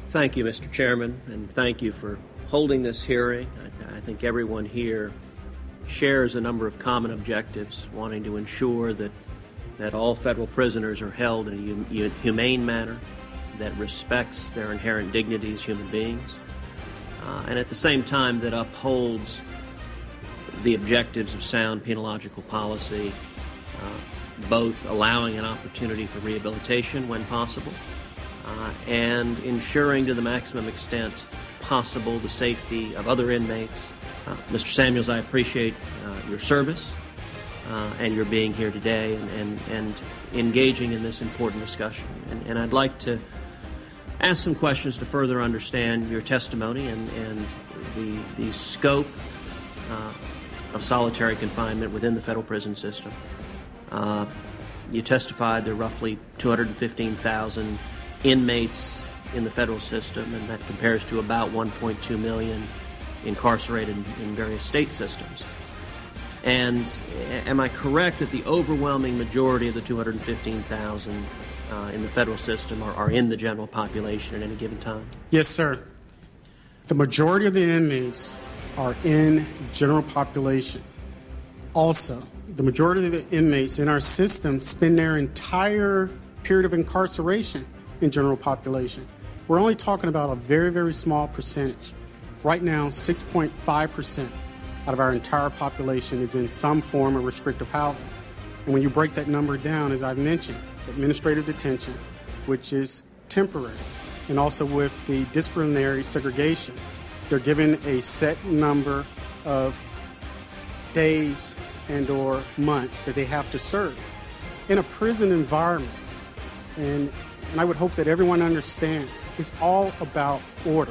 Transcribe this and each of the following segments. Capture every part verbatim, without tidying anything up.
Thank you, Mister Chairman, and thank you for holding this hearing. I, I think everyone here shares a number of common objectives, wanting to ensure that, that all federal prisoners are held in a humane manner that respects their inherent dignity as human beings, uh, and at the same time that upholds the objectives of sound penological policy, uh, both allowing an opportunity for rehabilitation when possible uh, and ensuring to the maximum extent possible the safety of other inmates. Uh, Mister Samuels, I appreciate uh, your service uh, and your being here today and, and, and engaging in this important discussion. And, and I'd like to ask some questions to further understand your testimony and, and the, the scope uh, of solitary confinement within the federal prison system. Uh, you testified there are roughly two hundred fifteen thousand inmates in the federal system, and that compares to about one point two million incarcerated in various state systems. And am I correct that the overwhelming majority of the two hundred fifteen thousand uh, in the federal system are, are in the general population at any given time? Yes, sir. The majority of the inmates are in general population. Also, the majority of the inmates in our system spend their entire period of incarceration in general population. We're only talking about a very, very small percentage. Right now, six point five percent out of our entire population is in some form of restrictive housing. And when you break that number down, as I've mentioned, administrative detention, which is temporary, and also with the disciplinary segregation, they're given a set number of days and or months that they have to serve. In a prison environment, and, and I would hope that everyone understands, it's all about order.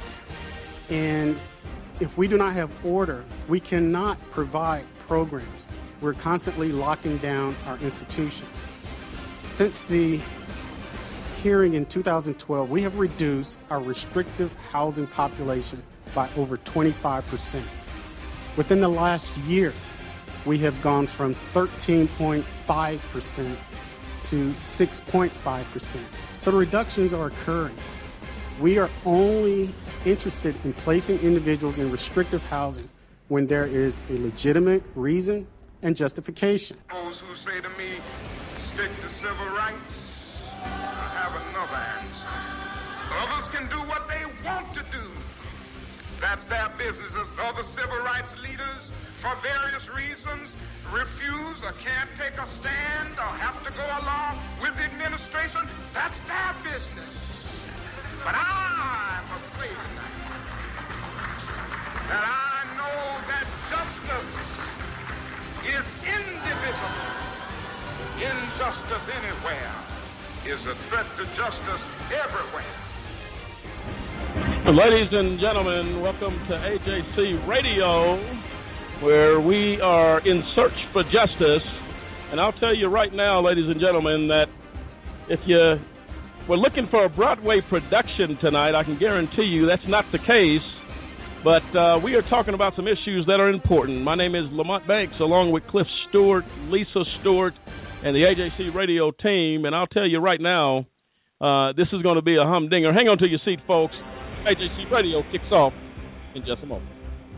And if we do not have order, we cannot provide programs. We're constantly locking down our institutions. Since the hearing in two thousand twelve, we have reduced our restrictive housing population by over twenty-five percent. Within the last year, we have gone from thirteen point five percent to six point five percent. So the reductions are occurring. We are only interested in placing individuals in restrictive housing when there is a legitimate reason and justification. Those who say to me, stick to civil rights, I have another answer. Others can do what they want to do. That's their business. Other civil rights leaders, for various reasons, refuse or can't take a stand or have to go along with the administration. That's their business. But I must say tonight that I know that justice is indivisible. Injustice anywhere is a threat to justice everywhere. Ladies and gentlemen, welcome to A J C Radio, where we are in search for justice. And I'll tell you right now, ladies and gentlemen, that if you were looking for a Broadway production tonight, I can guarantee you that's not the case. But uh, we are talking about some issues that are important. My name is Lamont Banks, along with Cliff Stewart, Lisa Stewart, and the A J C Radio team. And I'll tell you right now, uh, this is going to be a humdinger. Hang on to your seat, folks. A J C Radio kicks off in just a moment.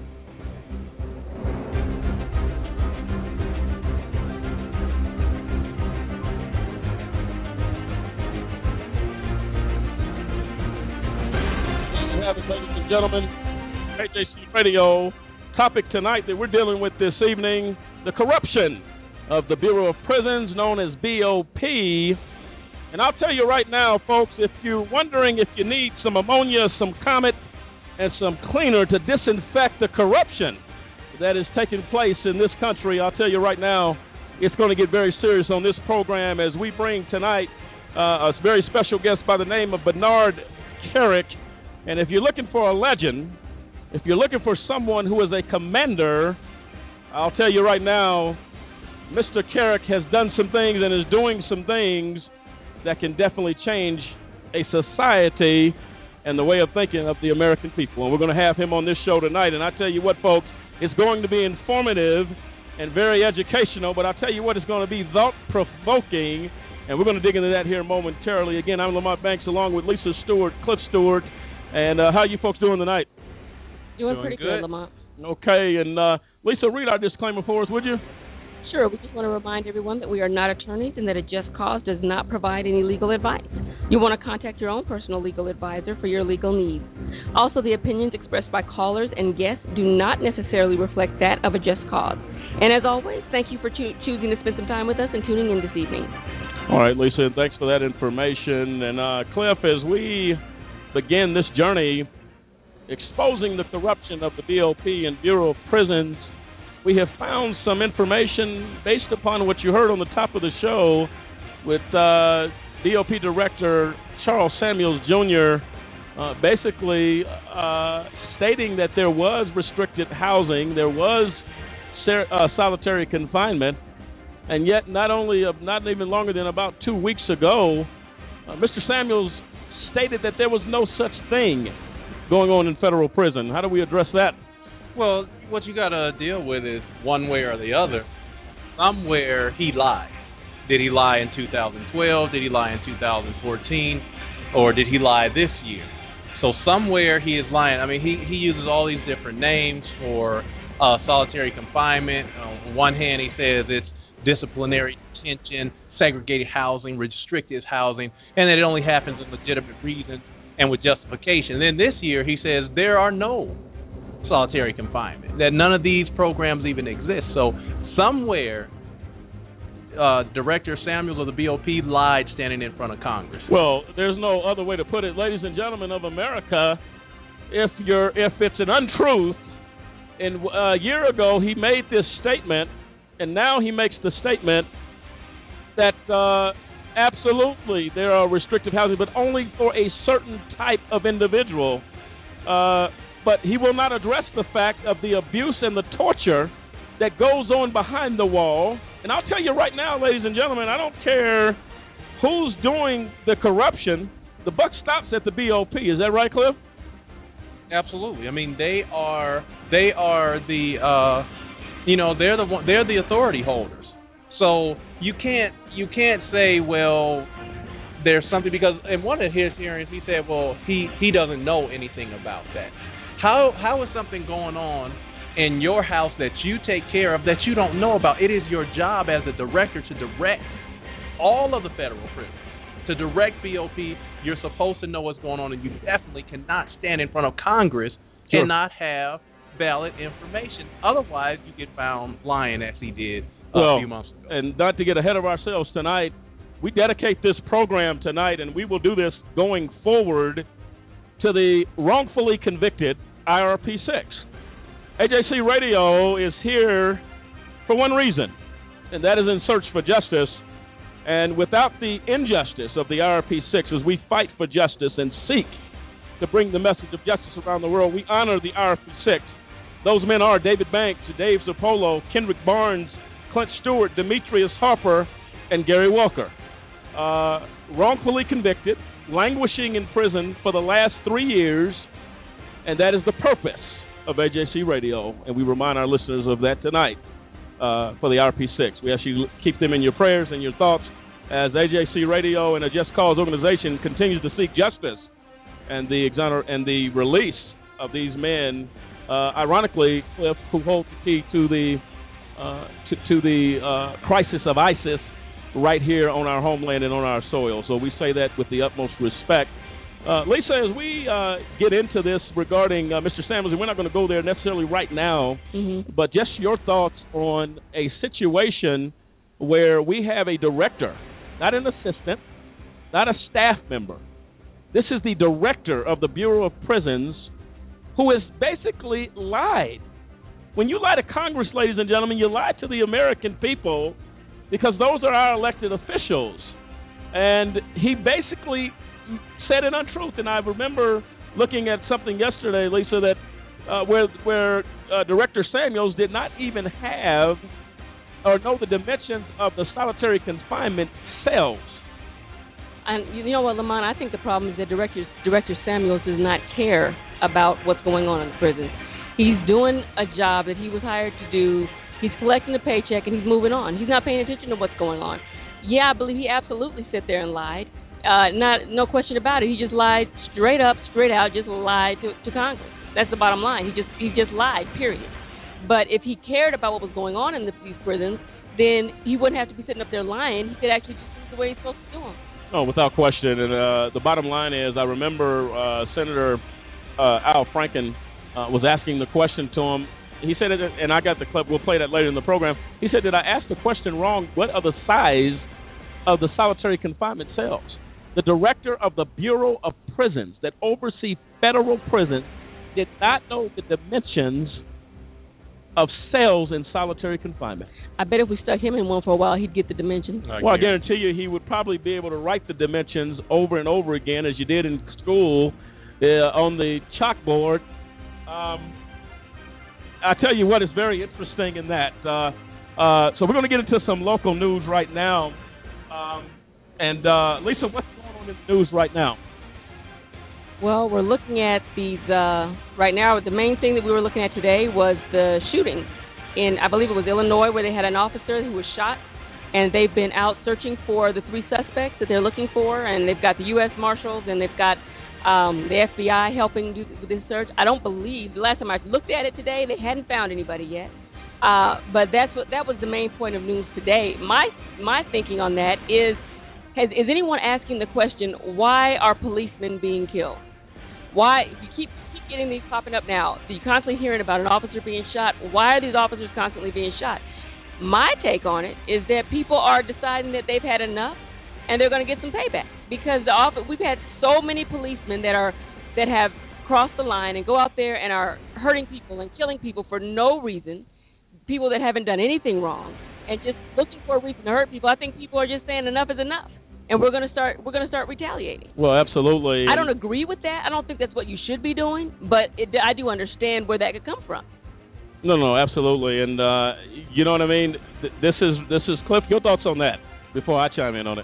Ladies and gentlemen, A J C Radio. Topic tonight that we're dealing with this evening, the corruption of the Bureau of Prisons, known as B O P. And I'll tell you right now, folks, if you're wondering if you need some ammonia, some Comet, and some cleaner to disinfect the corruption that is taking place in this country, I'll tell you right now, it's going to get very serious on this program as we bring tonight uh, a very special guest by the name of Bernard Kerik. And if you're looking for a legend, if you're looking for someone who is a commander, I'll tell you right now, Mister Kerik has done some things and is doing some things that can definitely change a society and the way of thinking of the American people. And we're going to have him on this show tonight. And I tell you what, folks, it's going to be informative and very educational, but I'll tell you what, it's going to be thought-provoking And we're going to dig into that here momentarily. Again, I'm Lamont Banks along with Lisa Stewart, Cliff Stewart. And uh, how you folks doing tonight? Doing, doing pretty good, good Lamont. Okay, and uh, Lisa, read our disclaimer for us, would you? Sure. We just want to remind everyone that we are not attorneys and that a just cause does not provide any legal advice. You want to contact your own personal legal advisor for your legal needs. Also, the opinions expressed by callers and guests do not necessarily reflect that of a just cause. And as always, thank you for cho- choosing to spend some time with us and tuning in this evening. All right, Lisa, and thanks for that information. And uh, Cliff, as we begin this journey exposing the corruption of the B O P and Bureau of Prisons, we have found some information based upon what you heard on the top of the show with uh, B O P Director Charles Samuels, Junior, uh, basically uh, stating that there was restricted housing, there was ser- uh, solitary confinement, and yet not only uh, not even longer than about two weeks ago, uh, Mister Samuels stated that there was no such thing going on in federal prison. How do we address that? Well, what you got to deal with is one way or the other. Somewhere he lied. Did he lie in two thousand twelve? Did he lie in two thousand fourteen? Or did he lie this year? So somewhere he is lying. I mean, he, he uses all these different names for uh, solitary confinement. On one hand, he says it's disciplinary detention, segregated housing, restricted housing, and that it only happens in legitimate reasons and with justification. And then this year he says there are no solitary confinement, that none of these programs even exist. So somewhere uh, Director Samuels of the B O P lied standing in front of Congress. Well, there's no other way to put it. Ladies and gentlemen of America, if you're if it's an untruth, and uh, a year ago he made this statement, and now he makes the statement that uh, absolutely there are restricted housing, but only for a certain type of individual. Uh, but he will not address the fact of the abuse and the torture that goes on behind the wall. And I'll tell you right now, ladies and gentlemen, I don't care who's doing the corruption. The buck stops at the B O P. Is that right, Cliff? Absolutely. I mean, they are they are the uh, you know they're the one, they're the authority holders. So you can't you can't say, well, there's something, because in one of his hearings he said, well, he, he doesn't know anything about that. How how is something going on in your house that you take care of that you don't know about? It is your job as a director to direct all of the federal prisons, to direct B O P. You're supposed to know what's going on, and you definitely cannot stand in front of Congress Sure. and not have valid information. Otherwise, you get found lying, as he did uh, well, a few months ago. And not to get ahead of ourselves tonight, we dedicate this program tonight, and we will do this going forward, to the wrongfully convicted I R P six. A J C Radio is here for one reason, and that is in search for justice. And without the injustice of the I R P six, as we fight for justice and seek to bring the message of justice around the world, we honor the I R P six. Those men are David Banks, Dave Zappolo, Kendrick Barnes, Clint Stewart, Demetrius Harper, and Gary Walker. Uh, wrongfully convicted, languishing in prison for the last three years, and that is the purpose of A J C Radio, and we remind our listeners of that tonight uh, for the I R P six. We ask you to keep them in your prayers and your thoughts as A J C Radio and a Just Cause organization continues to seek justice and the exoner- and the release of these men, uh, ironically, Cliff, who hold the key to the uh, to, to the uh, crisis of ISIS right here on our homeland and on our soil. So we say that with the utmost respect. Uh, Lisa, as we uh, get into this regarding uh, Mister Samuels, and we're not going to go there necessarily right now, Mm-hmm. but just your thoughts on a situation where we have a director, not an assistant, not a staff member. This is the director of the Bureau of Prisons who has basically lied. When you lie to Congress, ladies and gentlemen, you lie to the American people, because those are our elected officials. And he basically said an untruth. And I remember looking at something yesterday, Lisa, that uh, where where uh, Director Samuels did not even have or know the dimensions of the solitary confinement cells. And you know what, Lamont, I think the problem is that Director, Director Samuels does not care about what's going on in the prisons. He's doing a job that he was hired to do. He's collecting a paycheck, and he's moving on. He's not paying attention to what's going on. Yeah, I believe he absolutely sat there and lied. Uh, not no question about it. He just lied straight up, straight out. Just lied to, to Congress. That's the bottom line. He just he just lied. Period. But if he cared about what was going on in the, these prisons, then he wouldn't have to be sitting up there lying. He could actually just do the way he's supposed to do them. Oh, without question. And uh, the bottom line is, I remember uh, Senator uh, Al Franken uh, was asking the question to him. He said it, and I got the clip. We'll play that later in the program. He said, "Did I ask the question wrong? What are the size of the solitary confinement cells?" The director of the Bureau of Prisons that oversee federal prisons did not know the dimensions of cells in solitary confinement. I bet if we stuck him in one for a while, he'd get the dimensions. I well, I guarantee you he would probably be able to write the dimensions over and over again as you did in school uh, on the chalkboard. Um, I tell you what is very interesting in that. Uh, uh, so we're going to get into some local news right now. Um, and, uh, Lisa, what's going on in the news right now? Well, we're looking at these, uh, right now, the main thing that we were looking at today was the shooting in, I believe it was Illinois, where they had an officer who was shot, and they've been out searching for the three suspects that they're looking for, and they've got the U S Marshals, and they've got um, the F B I helping do this search. I don't believe, the last time I looked at it today, they hadn't found anybody yet. Uh, but that's what that was the main point of news today. My my thinking on that is, has, is anyone asking the question, why are policemen being killed? Why, if you keep keep getting these popping up now, so you're constantly hearing about an officer being shot. Why are these officers constantly being shot? My take on it is that people are deciding that they've had enough, and they're going to get some payback, because the office, we've had so many policemen that are that have crossed the line and go out there and are hurting people and killing people for no reason, people that haven't done anything wrong, and just looking for a reason to hurt people. I think people are just saying enough is enough. And we're going to start. We're going to start retaliating. Well, absolutely. I don't agree with that. I don't think that's what you should be doing. But it, I do understand where that could come from. No, no, absolutely. And uh, you know what I mean. This is this is Cliff. Your thoughts on that before I chime in on it?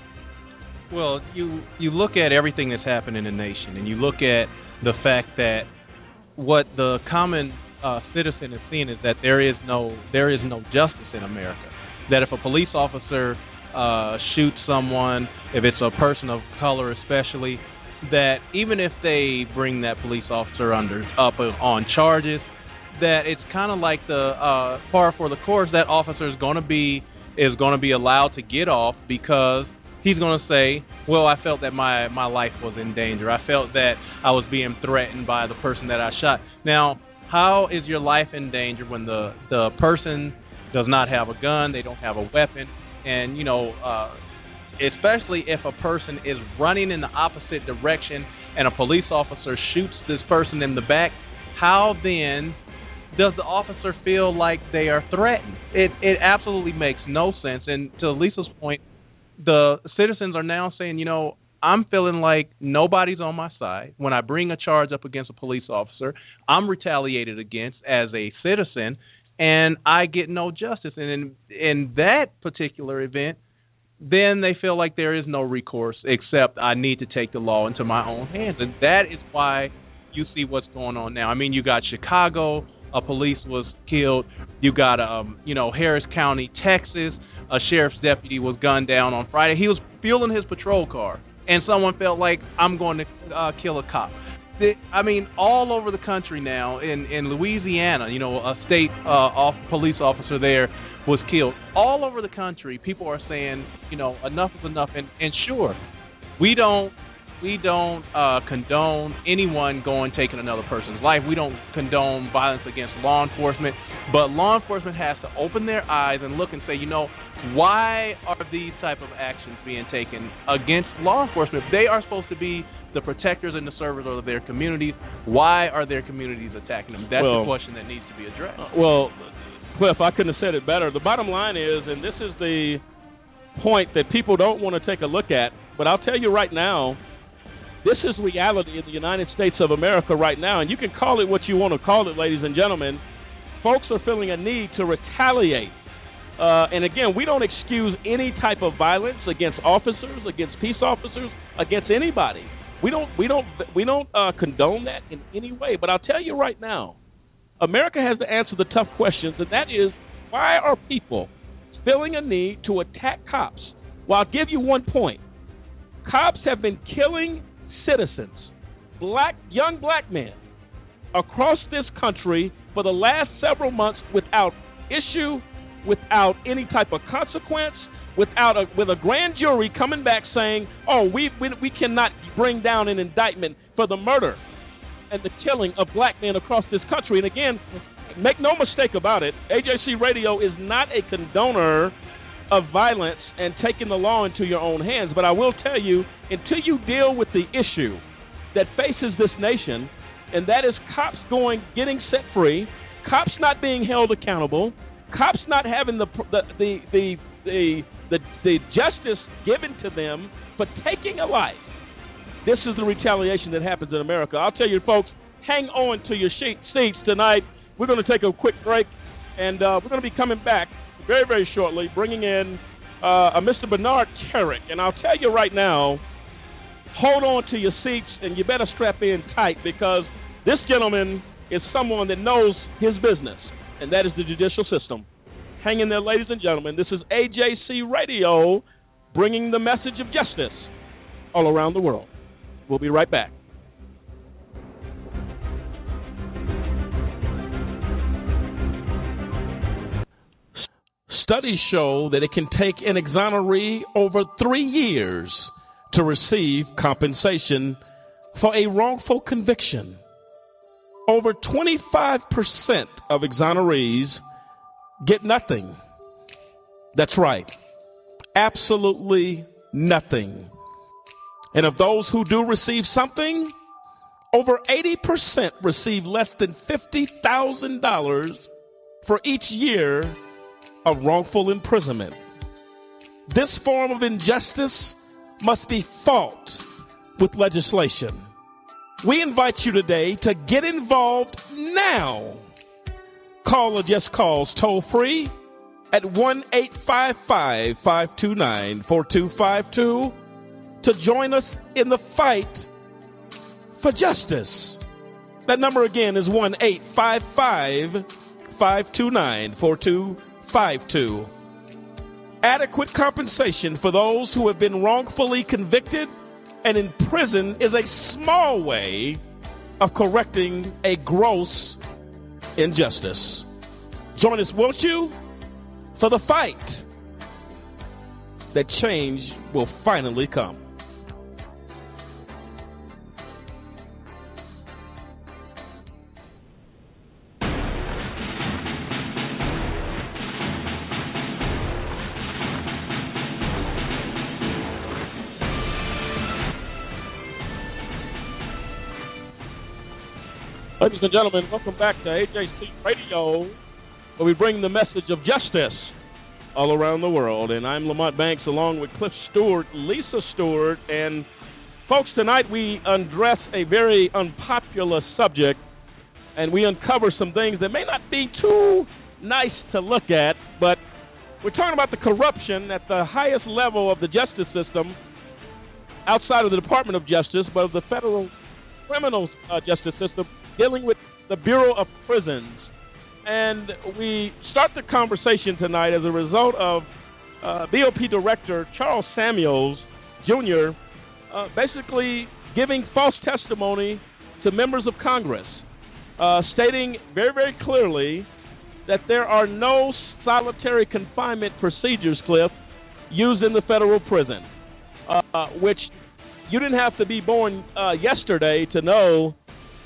Well, you you look at everything that's happened in the nation, and you look at the fact that what the common uh, citizen is seeing is that there is no there is no justice in America. That if a police officer Uh, shoot someone, if it's a person of color especially, that even if they bring that police officer under up on charges, that it's kind of like the uh, par for the course. That officer is going to be is going to be allowed to get off because he's going to say, well, I felt that my, my life was in danger. I felt that I was being threatened by the person that I shot. Now, how is your life in danger when the, the person does not have a gun, they don't have a weapon? And, you know, uh, especially if a person is running in the opposite direction and a police officer shoots this person in the back, how then does the officer feel like they are threatened? It it absolutely makes no sense. And to Lisa's point, the citizens are now saying, you know, I'm feeling like nobody's on my side. When I bring a charge up against a police officer, I'm retaliated against as a citizen, and I get no justice. And in, in that particular event, then they feel like there is no recourse except I need to take the law into my own hands. And that is why you see what's going on now. I mean, you got Chicago, a police was killed. You got, um, you know, Harris County, Texas, a sheriff's deputy was gunned down on Friday. He was fueling his patrol car, and someone felt like, I'm going to uh, kill a cop. I mean, all over the country now, in, in Louisiana, you know, a state uh, off police officer there was killed. All over the country, people are saying, you know, enough is enough. And, and sure, we don't we don't uh, condone anyone going taking another person's life. We don't condone violence against law enforcement. But law enforcement has to open their eyes and look and say, you know, why are these type of actions being taken against law enforcement? They are supposed to be the protectors and the servers of their communities. Why are their communities attacking them? That's well, the question that needs to be addressed. Uh, well, Cliff, I couldn't have said it better. The bottom line is, and this is the point that people don't want to take a look at, but I'll tell you right now, this is reality in the United States of America right now, and you can call it what you want to call it, ladies and gentlemen. Folks are feeling a need to retaliate. Uh, and again, we don't excuse any type of violence against officers, against peace officers, against anybody. We don't, we don't, we don't uh, condone that in any way. But I'll tell you right now, America has to answer the tough questions, and that is, why are people feeling a need to attack cops? Well, I'll give you one point. Cops have been killing citizens, black young black men, across this country for the last several months without issue, without any type of consequence, without a, with a grand jury coming back saying, oh, we, we we cannot bring down an indictment for the murder and the killing of black men across this country. And again, make no mistake about it, A J C Radio is not a condoner of violence and taking the law into your own hands. But I will tell you, until you deal with the issue that faces this nation, and that is cops going, getting set free, cops not being held accountable, cops not having the the the the the, the, the justice given to them for taking a life. This is the retaliation that happens in America. I'll tell you, folks, hang on to your sheet, seats tonight. We're going to take a quick break, and uh, we're going to be coming back very, very shortly, bringing in uh, a Mister Bernard Carrick. And I'll tell you right now, hold on to your seats, and you better strap in tight, because this gentleman is someone that knows his business, and that is the judicial system. Hang in there, ladies and gentlemen. This is A J C Radio, bringing the message of justice all around the world. We'll be right back. Studies show that it can take an exoneree over three years to receive compensation for a wrongful conviction. Over twenty-five percent of exonerees get nothing. That's right. Absolutely nothing. And of those who do receive something, over eighty percent receive less than fifty thousand dollars for each year of wrongful imprisonment. This form of injustice must be fought with legislation. We invite you today to get involved now. Call or just calls toll free at one eight five five, five two nine, four two five two to join us in the fight for justice. That number again is one eight five five, five two nine, four two five two. Adequate compensation for those who have been wrongfully convicted and in prison is a small way of correcting a gross injustice. Join us, won't you, for the fight that change will finally come. Ladies and gentlemen, welcome back to A J C Radio, where we bring the message of justice all around the world. And I'm Lamont Banks, along with Cliff Stewart, Lisa Stewart. And, folks, tonight we undress a very unpopular subject, and we uncover some things that may not be too nice to look at, but we're talking about the corruption at the highest level of the justice system, outside of the Department of Justice, but of the federal criminal uh, justice system, dealing with the Bureau of Prisons. And we start the conversation tonight as a result of uh, B O P Director Charles Samuels, Junior, uh, basically giving false testimony to members of Congress, uh, stating very, very clearly that there are no solitary confinement procedures, Cliff, used in the federal prison, uh, which you didn't have to be born uh, yesterday to know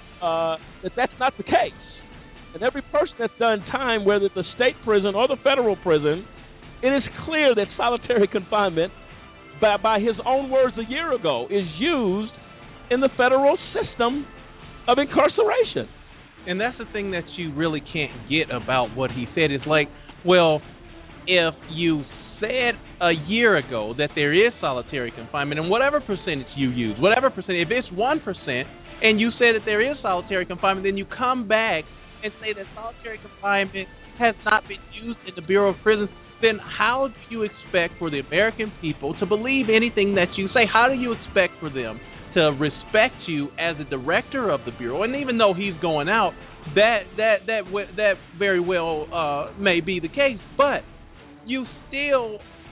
Uh, that that's not the case. And every person that's done time, whether it's the state prison or the federal prison, it is clear that solitary confinement, by, by his own words a year ago, is used in the federal system of incarceration. And that's the thing that you really can't get about what he said. It's like, well, if you said a year ago that there is solitary confinement, and whatever percentage you use, whatever percentage, if it's one percent, and you say that there is solitary confinement, then you come back and say that solitary confinement has not been used in the Bureau of Prisons, then how do you expect for the American people to believe anything that you say? How do you expect for them to respect you as the director of the Bureau? And even though he's going out, that that that that very well uh, may be the case, but you still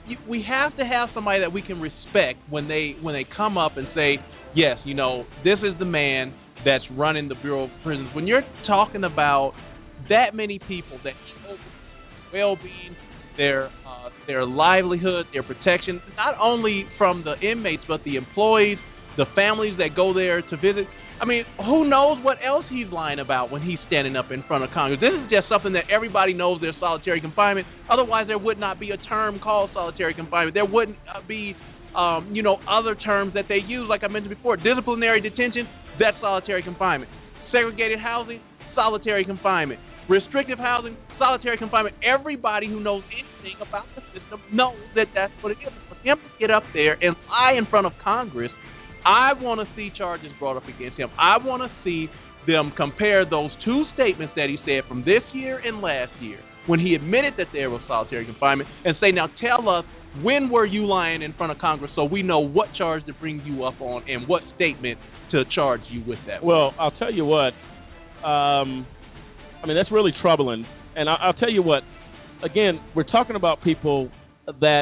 you, we have to have somebody that we can respect when they when they come up and say, yes, you know, this is the man that's running the Bureau of Prisons. When you're talking about that many people that show their well-being, their uh, their livelihood, their protection, not only from the inmates but the employees, the families that go there to visit. I mean, who knows what else he's lying about when he's standing up in front of Congress. This is just something that everybody knows there's solitary confinement. Otherwise, there would not be a term called solitary confinement. There wouldn't uh, be, um, you know, other terms that they use, like I mentioned before. Disciplinary detention, that's solitary confinement. Segregated housing, solitary confinement. Restrictive housing, solitary confinement. Everybody who knows anything about the system knows that that's what it is. For him to get up there and lie in front of Congress, I want to see charges brought up against him. I want to see them compare those two statements that he said from this year and last year when he admitted that there was solitary confinement and say, now tell us, when were you lying in front of Congress so we know what charge to bring you up on and what statement to charge you with that? Well, I'll tell you what. Um, I mean, that's really troubling. And I'll, I'll tell you what. Again, we're talking about people that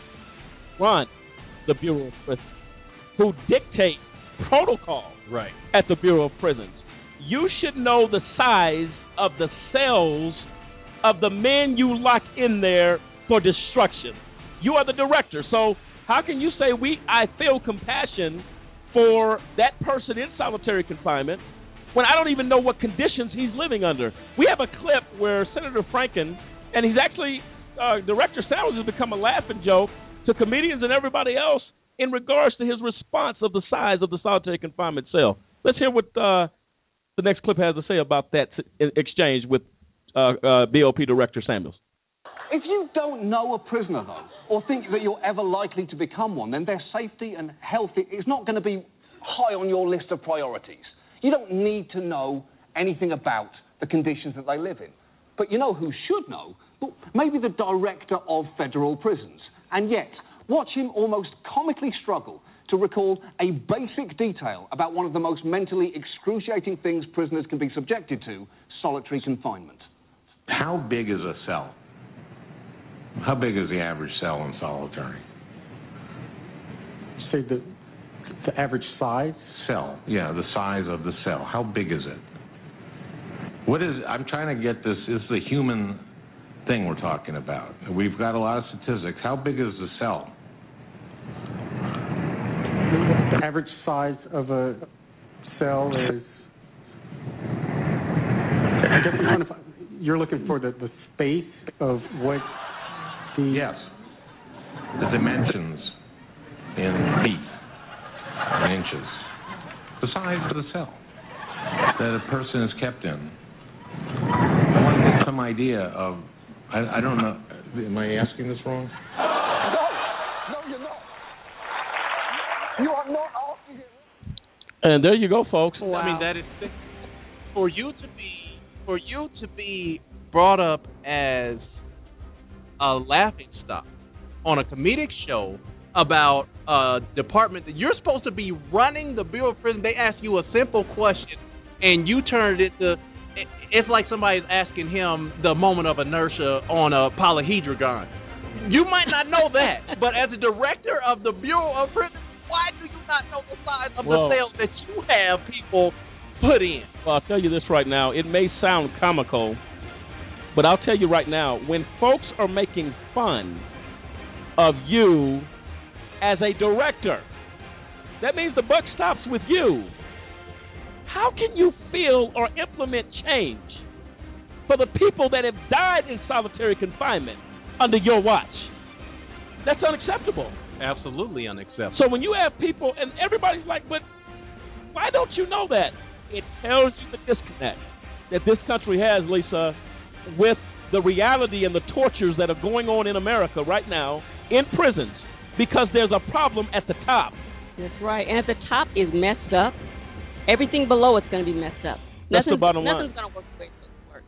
run the Bureau of Prisons, who dictate protocol right. at the Bureau of Prisons. You should know the size of the cells of the men you lock in there for destruction. You are the director, so how can you say we? I feel compassion for that person in solitary confinement when I don't even know what conditions he's living under? We have a clip where Senator Franken, and he's actually, uh, Director Sanders has become a laughing joke to comedians and everybody else in regards to his response of the size of the solitary confinement cell. Let's hear what uh, the next clip has to say about that exchange with uh, uh, B O P Director Samuels. If you don't know a prisoner, though, or think that you're ever likely to become one, then their safety and health is not going to be high on your list of priorities. You don't need to know anything about the conditions that they live in. But you know who should know? Well, maybe the director of federal prisons. And yet, watch him almost comically struggle to recall a basic detail about one of the most mentally excruciating things prisoners can be subjected to, solitary confinement. How big is a cell? How big is the average cell in solitary? Say the, the average size? Cell, yeah, the size of the cell. How big is it? What is, I'm trying to get this, is the human thing we're talking about. We've got a lot of statistics. How big is the cell? The average size of a cell is... I guess I'm trying to find, you're looking for the, the space of what the... Yes. The dimensions in feet and inches. The size of the cell that a person is kept in. I want to get some idea of... I, I don't know. Am I asking this wrong? No, no, you're not. You are not asking him. And there you go, folks. Wow. I mean, that is for you to be for you to be brought up as a laughing stock on a comedic show about a department that you're supposed to be running the Bureau of Prisons. They ask you a simple question, and you turned it to. It's like somebody's asking him the moment of inertia on a polyhedron. You might not know that, but as a director of the Bureau of Prisons, why do you not know the size of well, the cells that you have people put in? Well, I'll tell you this right now. It may sound comical, but I'll tell you right now, when folks are making fun of you as a director, that means the buck stops with you. How can you feel or implement change for the people that have died in solitary confinement under your watch? That's unacceptable. Absolutely unacceptable. So when you have people, and everybody's like, but why don't you know that? It tells you the disconnect that this country has, Lisa, with the reality and the tortures that are going on in America right now in prisons, because there's a problem at the top. That's right. And at the top is messed up. Everything below it's going to be messed up. That's nothing's, the bottom line. Nothing's going to work the way it's supposed to work.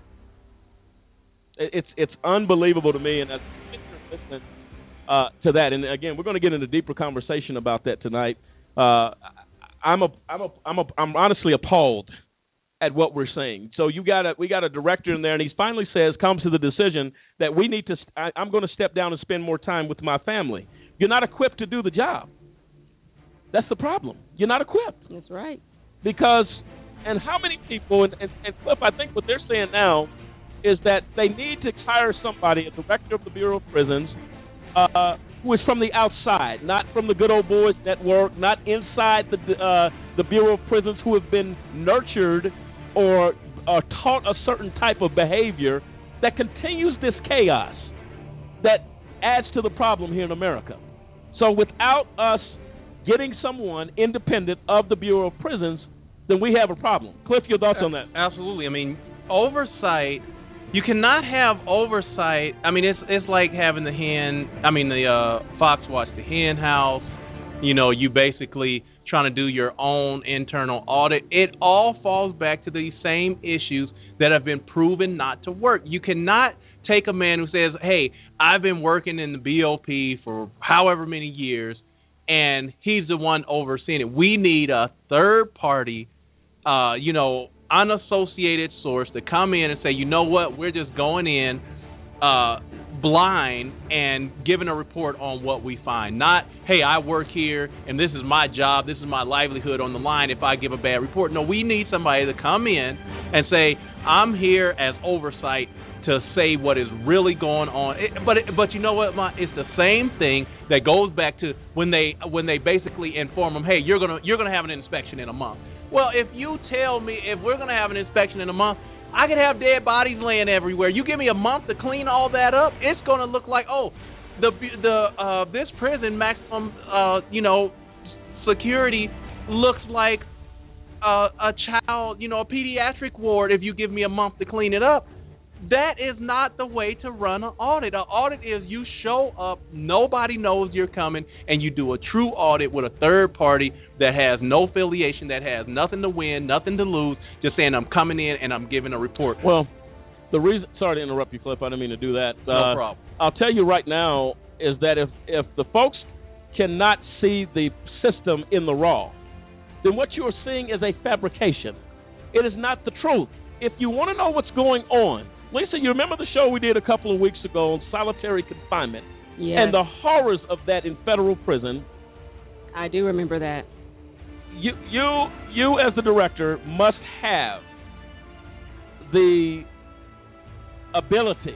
It's it's unbelievable to me, and that's listening uh, to that. And again, we're going to get into a deeper conversation about that tonight. Uh, I'm a I'm a I'm a I'm honestly appalled at what we're saying. So you got a, we got a director in there, and he finally says, comes to the decision that we need to, I, I'm going to step down and spend more time with my family. You're not equipped to do the job. That's the problem. You're not equipped. That's right. Because, and how many people, and, and, and Cliff, I think what they're saying now is that they need to hire somebody, a director of the Bureau of Prisons, uh, who is from the outside, not from the Good Old Boys Network, not inside the uh, the Bureau of Prisons, who have been nurtured or uh, taught a certain type of behavior that continues this chaos that adds to the problem here in America. So without us getting someone independent of the Bureau of Prisons, then we have a problem. Cliff, your thoughts on that? Absolutely. I mean, oversight, you cannot have oversight. I mean, it's it's like having the hen, I mean, the uh, Fox watch the hen house. You know, you basically trying to do your own internal audit. It all falls back to the same issues that have been proven not to work. You cannot take a man who says, hey, I've been working in the B O P for however many years, and he's the one overseeing it. We need a third party, uh, you know, unassociated source to come in and say, you know what, we're just going in uh, blind and giving a report on what we find. Not, hey, I work here and this is my job, this is my livelihood on the line if I give a bad report. No, we need somebody to come in and say, I'm here as oversight to say what is really going on. It, but it, but you know what, Ma? It's the same thing that goes back to when they when they basically inform them, hey, you're gonna you're gonna have an inspection in a month. Well, if you tell me if we're gonna have an inspection in a month, I could have dead bodies laying everywhere. You give me a month to clean all that up, it's gonna look like, oh, the the uh, this prison maximum uh, you know security looks like uh, a child, you know, a pediatric ward. If you give me a month to clean it up. That is not the way to run an audit. An audit is you show up, nobody knows you're coming, and you do a true audit with a third party that has no affiliation, that has nothing to win, nothing to lose, just saying I'm coming in and I'm giving a report. Well, the reason, sorry to interrupt you, Cliff, I didn't mean to do that. No uh, problem. I'll tell you right now is that if, if the folks cannot see the system in the raw, then what you are seeing is a fabrication. It is not the truth. If you want to know what's going on, Lisa, you remember the show we did a couple of weeks ago on solitary confinement yes. and the horrors of that in federal prison? I do remember that. You, you, you as the director must have the ability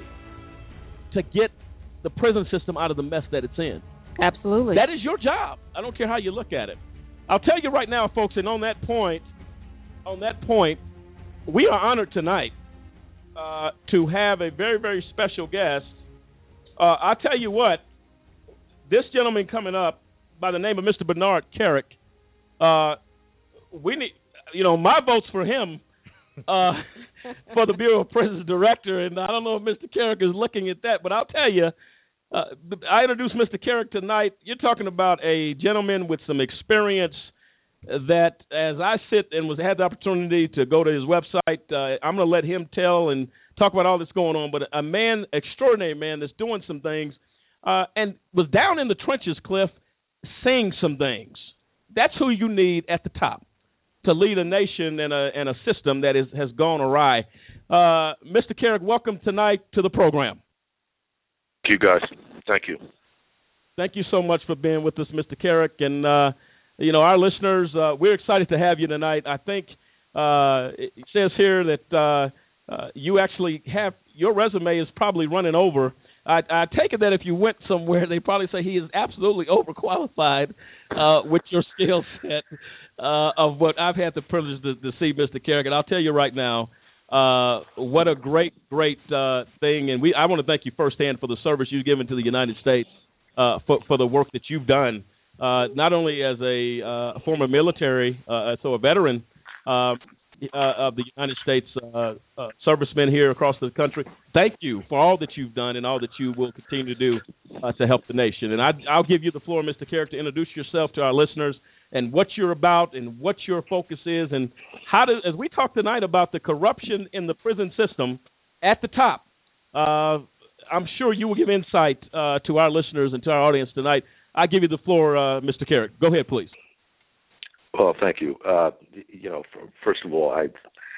to get the prison system out of the mess that it's in. Absolutely. That is your job. I don't care how you look at it. I'll tell you right now, folks, and on that point, on that point, we are honored tonight Uh, to have a very, very special guest. Uh, I'll tell you what, this gentleman coming up by the name of Mister Bernard Kerik, uh, we need, you know, my vote's for him uh, for the Bureau of Prisons Director, and I don't know if Mister Kerik is looking at that, but I'll tell you, uh, I introduced Mister Kerik tonight. You're talking about a gentleman with some experience that as I sit and was had the opportunity to go to his website, uh, I'm going to let him tell and talk about all that's going on. But a man, extraordinary man, that's doing some things uh, and was down in the trenches, Cliff, saying some things. That's who you need at the top to lead a nation and a, and a system that is, has gone awry. Uh, Mister Kerik, welcome tonight to the program. Thank you, guys. Thank you. Thank you so much for being with us, Mister Kerik. And, uh, you know, our listeners, uh, we're excited to have you tonight. I think uh, it says here that uh, uh, you actually have your resume is probably running over. I, I take it that if you went somewhere, they probably say he is absolutely overqualified uh, with your skill set uh, of what I've had the privilege to, to see, Mister Kerik. And I'll tell you right now, uh, what a great, great uh, thing. And we I want to thank you firsthand for the service you've given to the United States uh, for, for the work that you've done. Uh, not only as a uh, former military, uh, so a veteran uh, uh, of the United States uh, uh, servicemen here across the country, thank you for all that you've done and all that you will continue to do uh, to help the nation. And I, I'll give you the floor, Mister Kerik, to introduce yourself to our listeners and what you're about and what your focus is and how to, as we talk tonight about the corruption in the prison system at the top, uh, I'm sure you will give insight uh, to our listeners and to our audience tonight. I give you the floor, uh, Mister Kerik. Go ahead, please. Well, thank you. Uh, you know, first of all, I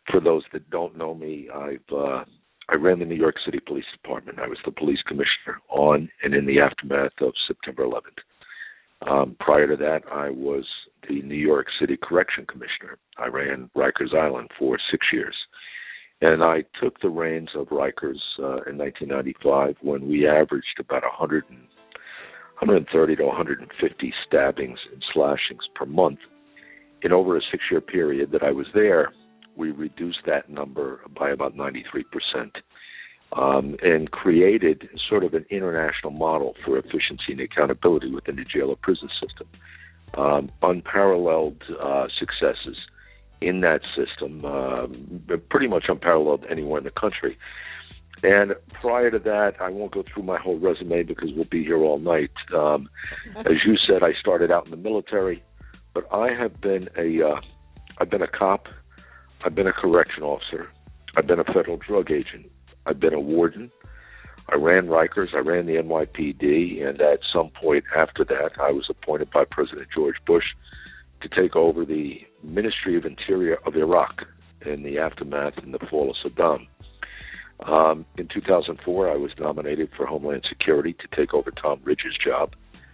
for those that don't know me, I've uh, I ran the New York City Police Department. I was the police commissioner on and in the aftermath of September eleventh. Um, prior to that, I was the New York City Correction Commissioner. I ran Rikers Island for six years. And I took the reins of Rikers uh, in nineteen ninety-five when we averaged about one hundred and, one hundred thirty to one hundred fifty stabbings and slashings per month. In over a six-year period that I was there, we reduced that number by about ninety-three percent um, and created sort of an international model for efficiency and accountability within the jail or prison system. Um, unparalleled uh, successes in that system, uh, pretty much unparalleled anywhere in the country. And prior to that, I won't go through my whole resume because we'll be here all night. Um, as you said, I started out in the military, but I have been a, uh, I've been a cop, I've been a correction officer, I've been a federal drug agent, I've been a warden, I ran Rikers, I ran the N Y P D, and at some point after that, I was appointed by President George Bush to take over the Ministry of Interior of Iraq in the aftermath and the fall of Saddam. Um, in two thousand four, I was nominated for Homeland Security to take over Tom Ridge's job,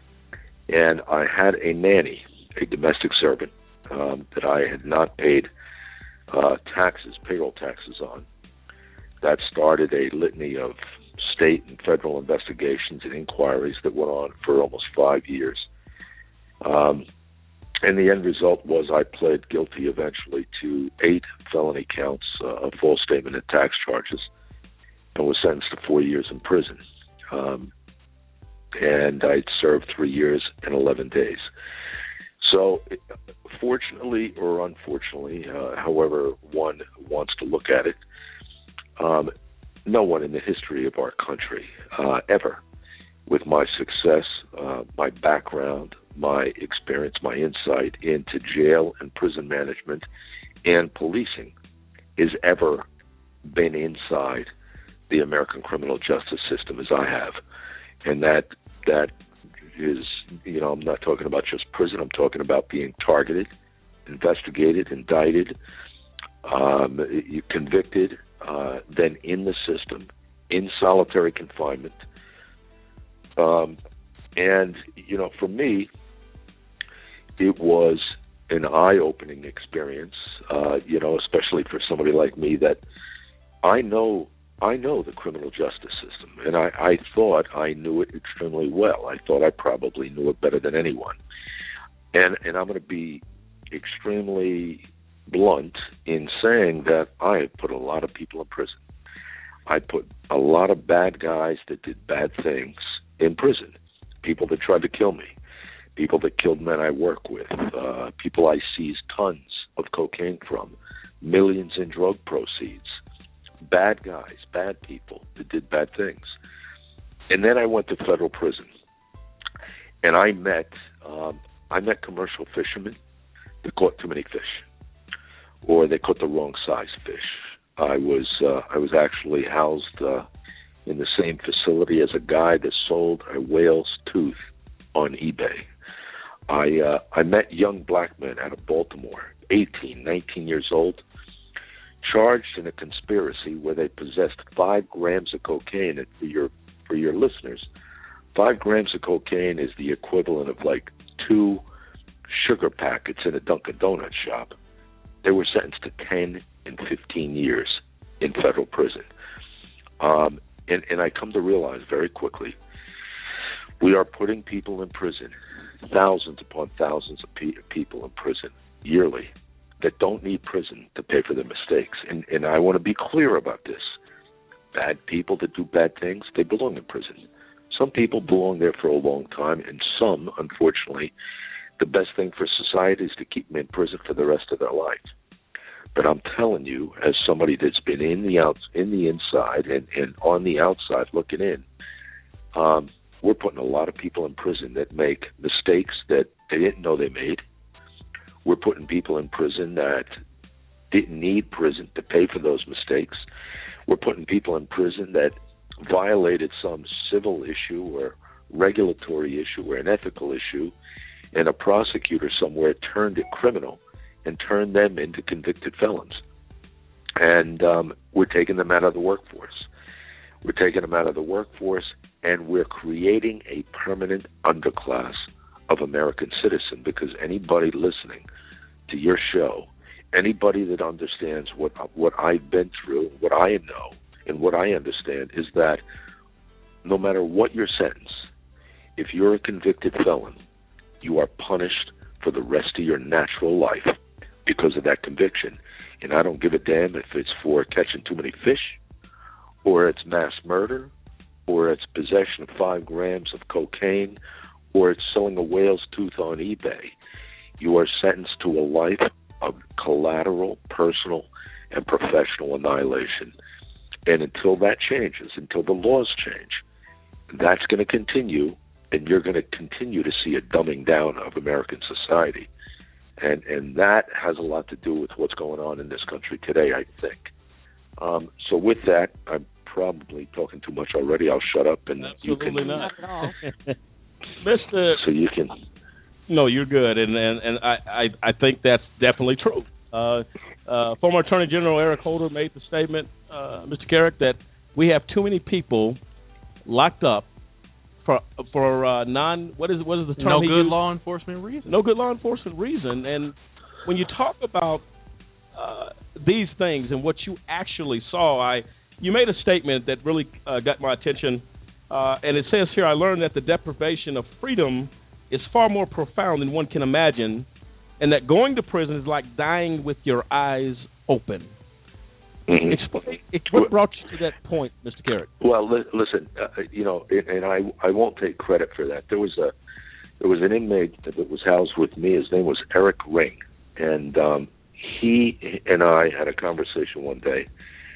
and I had a nanny, a domestic servant, um, that I had not paid uh, taxes, payroll taxes on. That started a litany of state and federal investigations and inquiries that went on for almost five years. Um, and the end result was I pled guilty eventually to eight felony counts uh, of false statement and tax charges, and was sentenced to four years in prison. Um, and I served three years and eleven days. So, fortunately or unfortunately, uh, however one wants to look at it, um, no one in the history of our country uh, ever, with my success, uh, my background, my experience, my insight into jail and prison management and policing, has ever been inside the American criminal justice system as I have. And that that is, you know, I'm not talking about just prison. I'm talking about being targeted, investigated, indicted, um, convicted, uh, then in the system, in solitary confinement. Um, and, you know, for me, it was an eye-opening experience, uh, you know, especially for somebody like me that I know I know the criminal justice system, and I, I thought I knew it extremely well. I thought I probably knew it better than anyone. And and I'm going to be extremely blunt in saying that I have put a lot of people in prison. I put a lot of bad guys that did bad things in prison, people that tried to kill me, people that killed men I work with, uh, people I seized tons of cocaine from, millions in drug proceeds, bad guys, bad people that did bad things. And then I went to federal prison, and I met um, I met commercial fishermen that caught too many fish, or they caught the wrong size fish. I was uh, I was actually housed uh, in the same facility as a guy that sold a whale's tooth on eBay. I uh, I met young black men out of Baltimore, eighteen, nineteen years old, charged in a conspiracy where they possessed five grams of cocaine. And for your for your listeners, five grams of cocaine is the equivalent of like two sugar packets in a Dunkin' Donuts shop. They were sentenced to ten and fifteen years in federal prison. Um, and, and I come to realize very quickly, we are putting people in prison, thousands upon thousands of pe- people in prison yearly, that don't need prison to pay for their mistakes. And, and I want to be clear about this. Bad people that do bad things, they belong in prison. Some people belong there for a long time, and some, unfortunately, the best thing for society is to keep them in prison for the rest of their life. But I'm telling you, as somebody that's been in the out, in the inside and, and on the outside looking in, um, we're putting a lot of people in prison that make mistakes that they didn't know they made. We're putting people in prison that didn't need prison to pay for those mistakes. We're putting people in prison that violated some civil issue or regulatory issue or an ethical issue, and a prosecutor somewhere turned it criminal and turned them into convicted felons. And um, we're taking them out of the workforce. We're taking them out of the workforce, and we're creating a permanent underclass of American citizen, because anybody listening to your show, anybody that understands what what I've been through, what I know, and what I understand is that no matter what your sentence, if you're a convicted felon, you are punished for the rest of your natural life because of that conviction. And I don't give a damn if it's for catching too many fish, or it's mass murder, or it's possession of five grams of cocaine, or it's selling a whale's tooth on eBay. You are sentenced to a life of collateral, personal, and professional annihilation. And until that changes, until the laws change, that's going to continue, and you're going to continue to see a dumbing down of American society. And and that has a lot to do with what's going on in this country today, I think. Um, so with that, I'm probably talking too much already. I'll shut up, and Absolutely you can... not at all. Mister So you can... No, you're good, and and, and I, I, I think that's definitely true. Uh, uh, former Attorney General Eric Holder made the statement, uh, Mister Carrick, that we have too many people locked up for for uh, non what is what is the term? No he good used? law enforcement reason. No good law enforcement reason. And when you talk about uh, these things and what you actually saw, I you made a statement that really uh, got my attention, uh, and it says here, I learned that the deprivation of freedom is far more profound than one can imagine, and that going to prison is like dying with your eyes open. Mm-hmm. Explain, what brought you to that point, Mister Carrick? Well, li- listen, uh, you know, and, and I I won't take credit for that. There was a there was an inmate that was housed with me. His name was Eric Ring, and um, he and I had a conversation one day,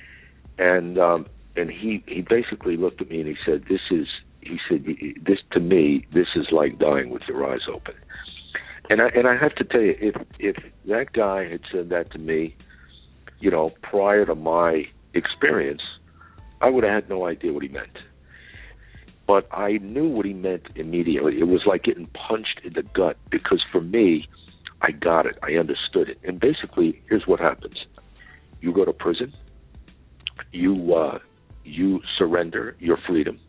and um, and he he basically looked at me and he said, "This is." He said, "This to me, this is like dying with your eyes open." And I and I have to tell you, if if that guy had said that to me, you know, prior to my experience, I would have had no idea what he meant. But I knew what he meant immediately. It was like getting punched in the gut, because for me, I got it. I understood it. And basically, here's what happens: you go to prison, you uh, you surrender your freedom.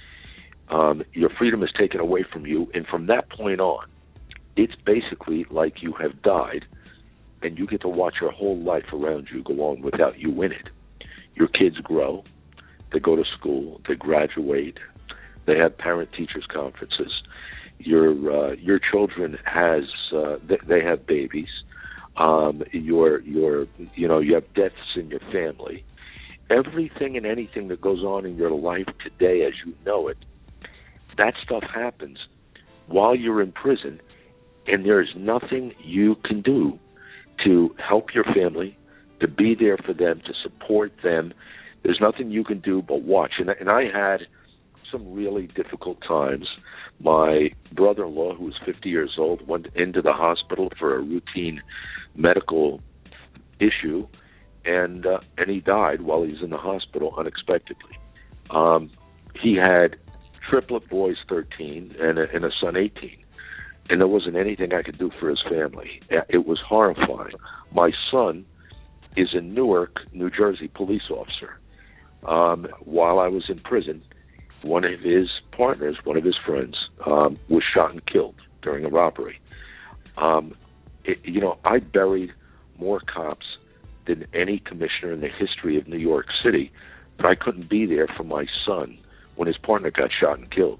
Um, your freedom is taken away from you, and from that point on, it's basically like you have died, and you get to watch your whole life around you go on without you in it. Your kids grow, they go to school, they graduate, they have parent-teachers conferences. Your uh, your children has uh, they, they have babies. Um, your your you know you have deaths in your family. Everything and anything that goes on in your life today, as you know it, that stuff happens while you're in prison, and there's nothing you can do to help your family, to be there for them, to support them. There's nothing you can do but watch. And, and I had some really difficult times. My brother-in-law, who was fifty years old, went into the hospital for a routine medical issue, and uh, and he died while he was in the hospital unexpectedly. Um, he had triplet boys, thirteen, and a, and a son, eighteen. And there wasn't anything I could do for his family. It was horrifying. My son is a Newark, New Jersey police officer. Um, while I was in prison, one of his partners, one of his friends, um, was shot and killed during a robbery. Um, it, you know, I buried more cops than any commissioner in the history of New York City, but I couldn't be there for my son when his partner got shot and killed.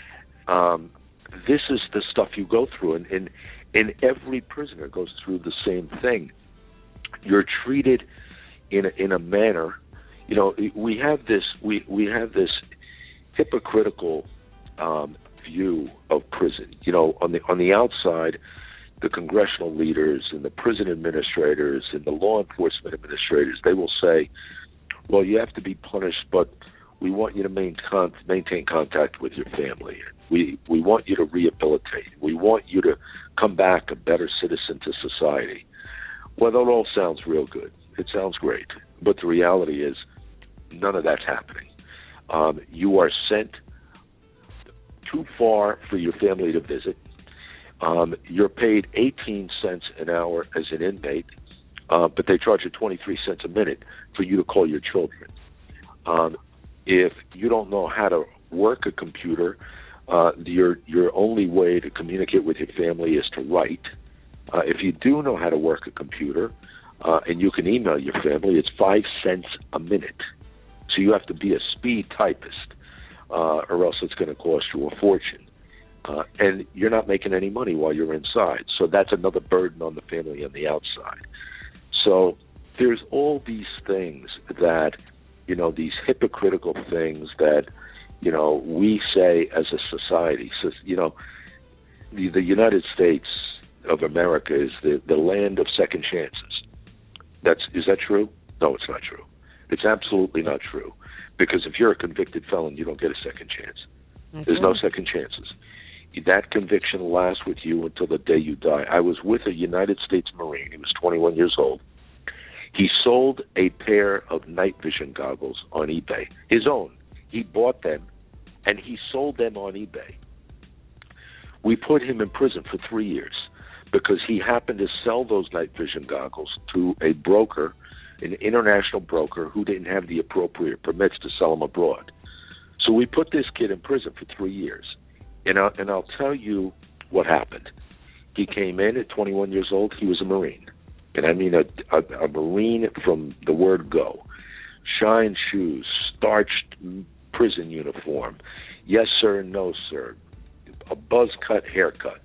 Um, this is the stuff you go through, and, and, and every prisoner goes through the same thing. You're treated in a, in a manner, you know, we have this, we, we have this hypocritical um, view of prison. You know, on the on the outside, the congressional leaders and the prison administrators and the law enforcement administrators, they will say, well, you have to be punished, but we want you to maintain, maintain contact with your family. We we want you to rehabilitate. We want you to come back a better citizen to society. Well, that all sounds real good. It sounds great. But the reality is none of that's happening. Um, you are sent too far for your family to visit. Um, you're paid eighteen cents an hour as an inmate. uh, but they charge you twenty-three cents a minute for you to call your children. Um, if you don't know how to work a computer, uh, your your only way to communicate with your family is to write. Uh, if you do know how to work a computer, uh, and you can email your family, it's five cents a minute. So you have to be a speed typist, uh, or else it's going to cost you a fortune. Uh, and you're not making any money while you're inside. So that's another burden on the family on the outside. So there's all these things that, you know, these hypocritical things that, you know, we say as a society. So, you know, the, the United States of America is the, the land of second chances. That's is that true? No, it's not true. It's absolutely not true. Because if you're a convicted felon, you don't get a second chance. Okay. There's no second chances. That conviction lasts with you until the day you die. I was with a United States Marine. He was twenty-one years old. He sold a pair of night vision goggles on eBay, his own. He bought them, and he sold them on eBay. We put him in prison for three years because he happened to sell those night vision goggles to a broker, an international broker, who didn't have the appropriate permits to sell them abroad. So we put this kid in prison for three years. And I'll, and I'll tell you what happened. He came in at twenty-one years old. He was a Marine. And I mean a, a, a Marine from the word go. Shine shoes, starched prison uniform. Yes, sir, no, sir. A buzz cut haircut.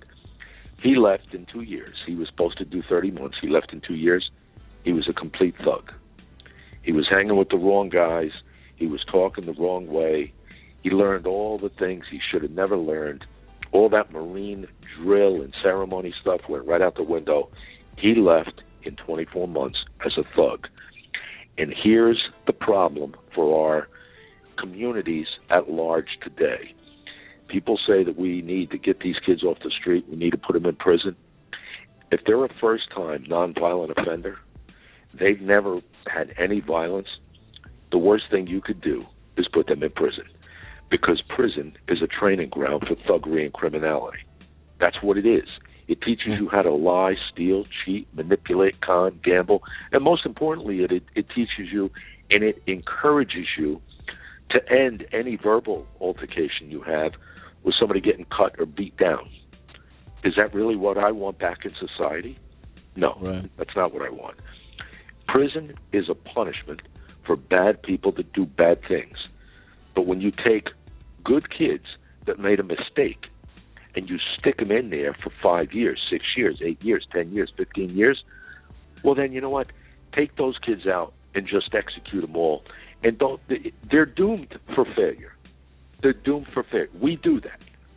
He left in two years. He was supposed to do thirty months. He left in two years. He was a complete thug. He was hanging with the wrong guys. He was talking the wrong way. He learned all the things he should have never learned. All that Marine drill and ceremony stuff went right out the window. He left in twenty-four months as a thug. And here's the problem for our communities at large today. People say that we need to get these kids off the street. We need to put them in prison. If they're a first-time nonviolent offender, they've never had any violence, the worst thing you could do is put them in prison. Because prison is a training ground for thuggery and criminality. That's what it is. It teaches you how to lie, steal, cheat, manipulate, con, gamble, and most importantly, it, it, it teaches you and it encourages you to end any verbal altercation you have with somebody getting cut or beat down. Is that really what I want back in society? No, right. That's not what I want. Prison is a punishment for bad people that do bad things. But when you take good kids that made a mistake and you stick them in there for five years, six years, eight years, ten years, fifteen years, well, then you know what? Take those kids out and just execute them all. And don't they're doomed for failure. They're doomed for failure. We do that.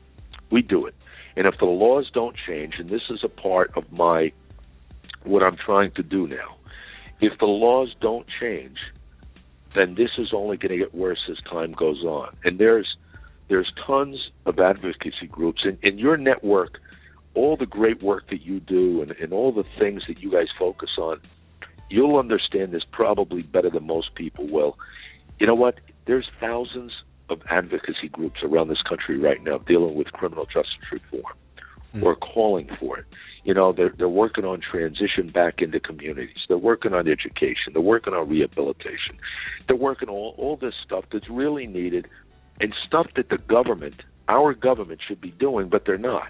We do it. And if the laws don't change, and this is a part of my what I'm trying to do now, if the laws don't change, then this is only going to get worse as time goes on. And there's there's tons of advocacy groups. In, in your network, all the great work that you do and, and all the things that you guys focus on, you'll understand this probably better than most people will. You know what? There's thousands of advocacy groups around this country right now dealing with criminal justice reform mm. or calling for it. You know, they're, they're working on transition back into communities. They're working on education. They're working on rehabilitation. They're working on all, all this stuff that's really needed and stuff that the government, our government, should be doing, but they're not.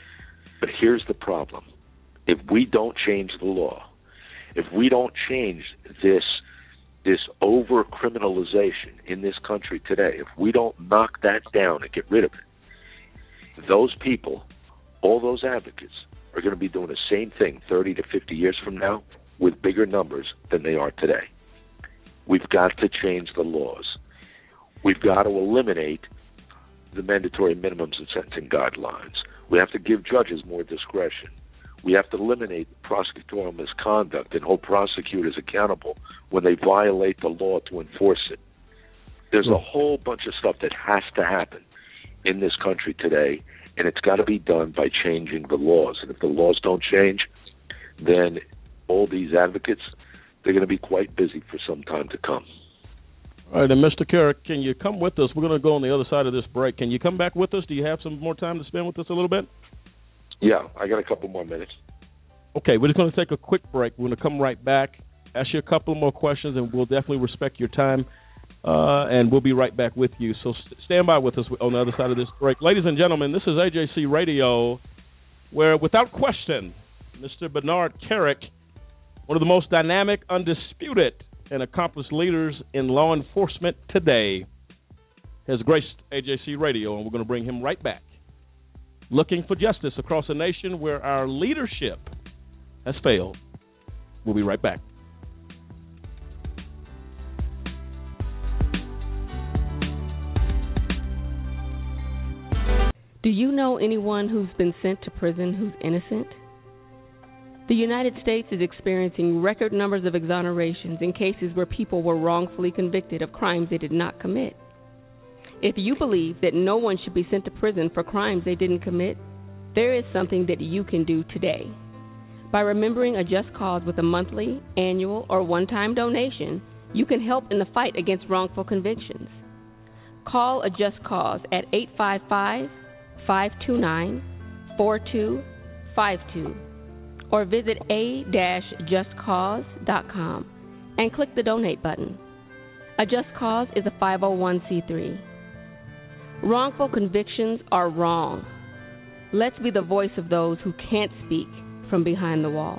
But here's the problem. If we don't change the law, if we don't change this this over-criminalization in this country today, if we don't knock that down and get rid of it, those people, all those advocates, are going to be doing the same thing thirty to fifty years from now with bigger numbers than they are today. We've got to change the laws. We've got to eliminate the mandatory minimums and sentencing guidelines. We have to give judges more discretion. We have to eliminate prosecutorial misconduct and hold prosecutors accountable when they violate the law to enforce it. There's a whole bunch of stuff that has to happen in this country today, and it's got to be done by changing the laws. And if the laws don't change, then all these advocates, they're going to be quite busy for some time to come. All right, and Mister Carrick, can you come with us? We're going to go on the other side of this break. Can you come back with us? Do you have some more time to spend with us a little bit? Yeah, I got a couple more minutes. Okay, we're just going to take a quick break. We're going to come right back, ask you a couple more questions, and we'll definitely respect your time, uh, and we'll be right back with you. So st- stand by with us on the other side of this break. Ladies and gentlemen, this is A J C Radio, where, without question, Mister Bernard Kerik, one of the most dynamic, undisputed, and accomplished leaders in law enforcement today, has graced A J C Radio, and we're going to bring him right back. Looking for justice across a nation where our leadership has failed. We'll be right back. Do you know anyone who's been sent to prison who's innocent? The United States is experiencing record numbers of exonerations in cases where people were wrongfully convicted of crimes they did not commit. If you believe that no one should be sent to prison for crimes they didn't commit, there is something that you can do today. By remembering a just cause with a monthly, annual, or one-time donation, you can help in the fight against wrongful convictions. Call a just cause at eight five five, five two nine, four two five two or visit a dash just cause dot com and click the donate button. A Just Cause is a five oh one c three. Wrongful convictions are wrong. Let's be the voice of those who can't speak from behind the wall.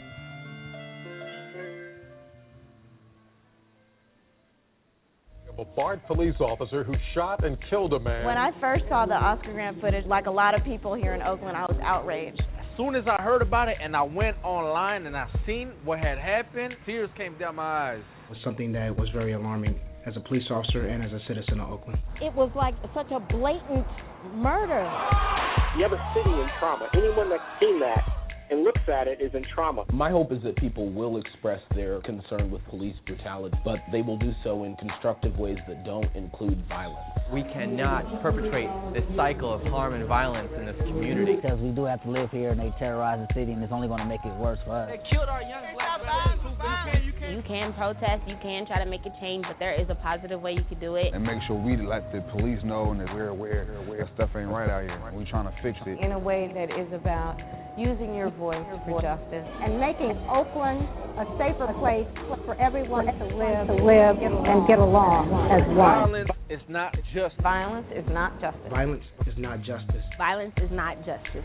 A Bard police officer who shot and killed a man. When I first saw the Oscar Grant footage, like a lot of people here in Oakland, I was outraged. As soon as I heard about it and I went online and I seen what had happened, tears came down my eyes. It was something that was very alarming as a police officer and as a citizen of Oakland. It was like such a blatant murder. You have a city in trauma. Anyone that's seen that and looks at it is in trauma. My hope is that people will express their concern with police brutality, but they will do so in constructive ways that don't include violence. We cannot perpetrate this cycle of harm and violence in this community. Because we do have to live here and they terrorize the city and it's only going to make it worse for us. They killed our young black brothers. You can, you can protest, you can try to make a change, but there is a positive way you can do it. And make sure we let the police know and that we're aware, we're aware stuff ain't right out here. We're trying to fix it. In a way that is about using your voice for justice and making Oakland a safer place for everyone to live, to live and get along as one. Violence is not just violence is not justice. Violence is not justice. Violence is not justice.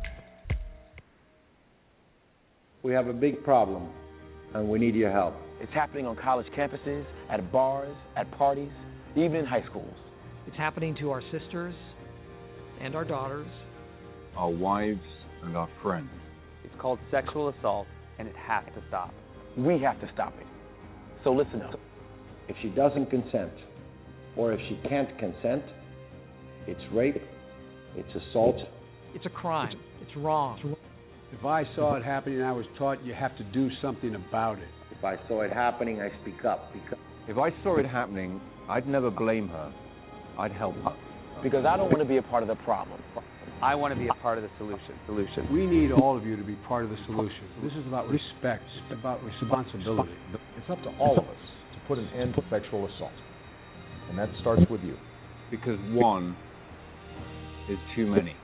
We have a big problem, and we need your help. It's happening on college campuses, at bars, at parties, even in high schools. It's happening to our sisters and our daughters, our wives and our friends. It's called sexual assault, and it has to stop. We have to stop it. So listen up. If she doesn't consent, or if she can't consent, it's rape, it's assault. It's a crime. It's wrong. If I saw it happening and I was taught you have to do something about it. If I saw it happening, I speak up. Because if I saw it happening, I'd never blame her. I'd help her. Because I don't want to be a part of the problem. I want to be a part of the solution. Solution. We need all of you to be part of the solution. This is about respect. It's about responsibility. It's up to all of us to put an end to sexual assault. And that starts with you. Because one is too many.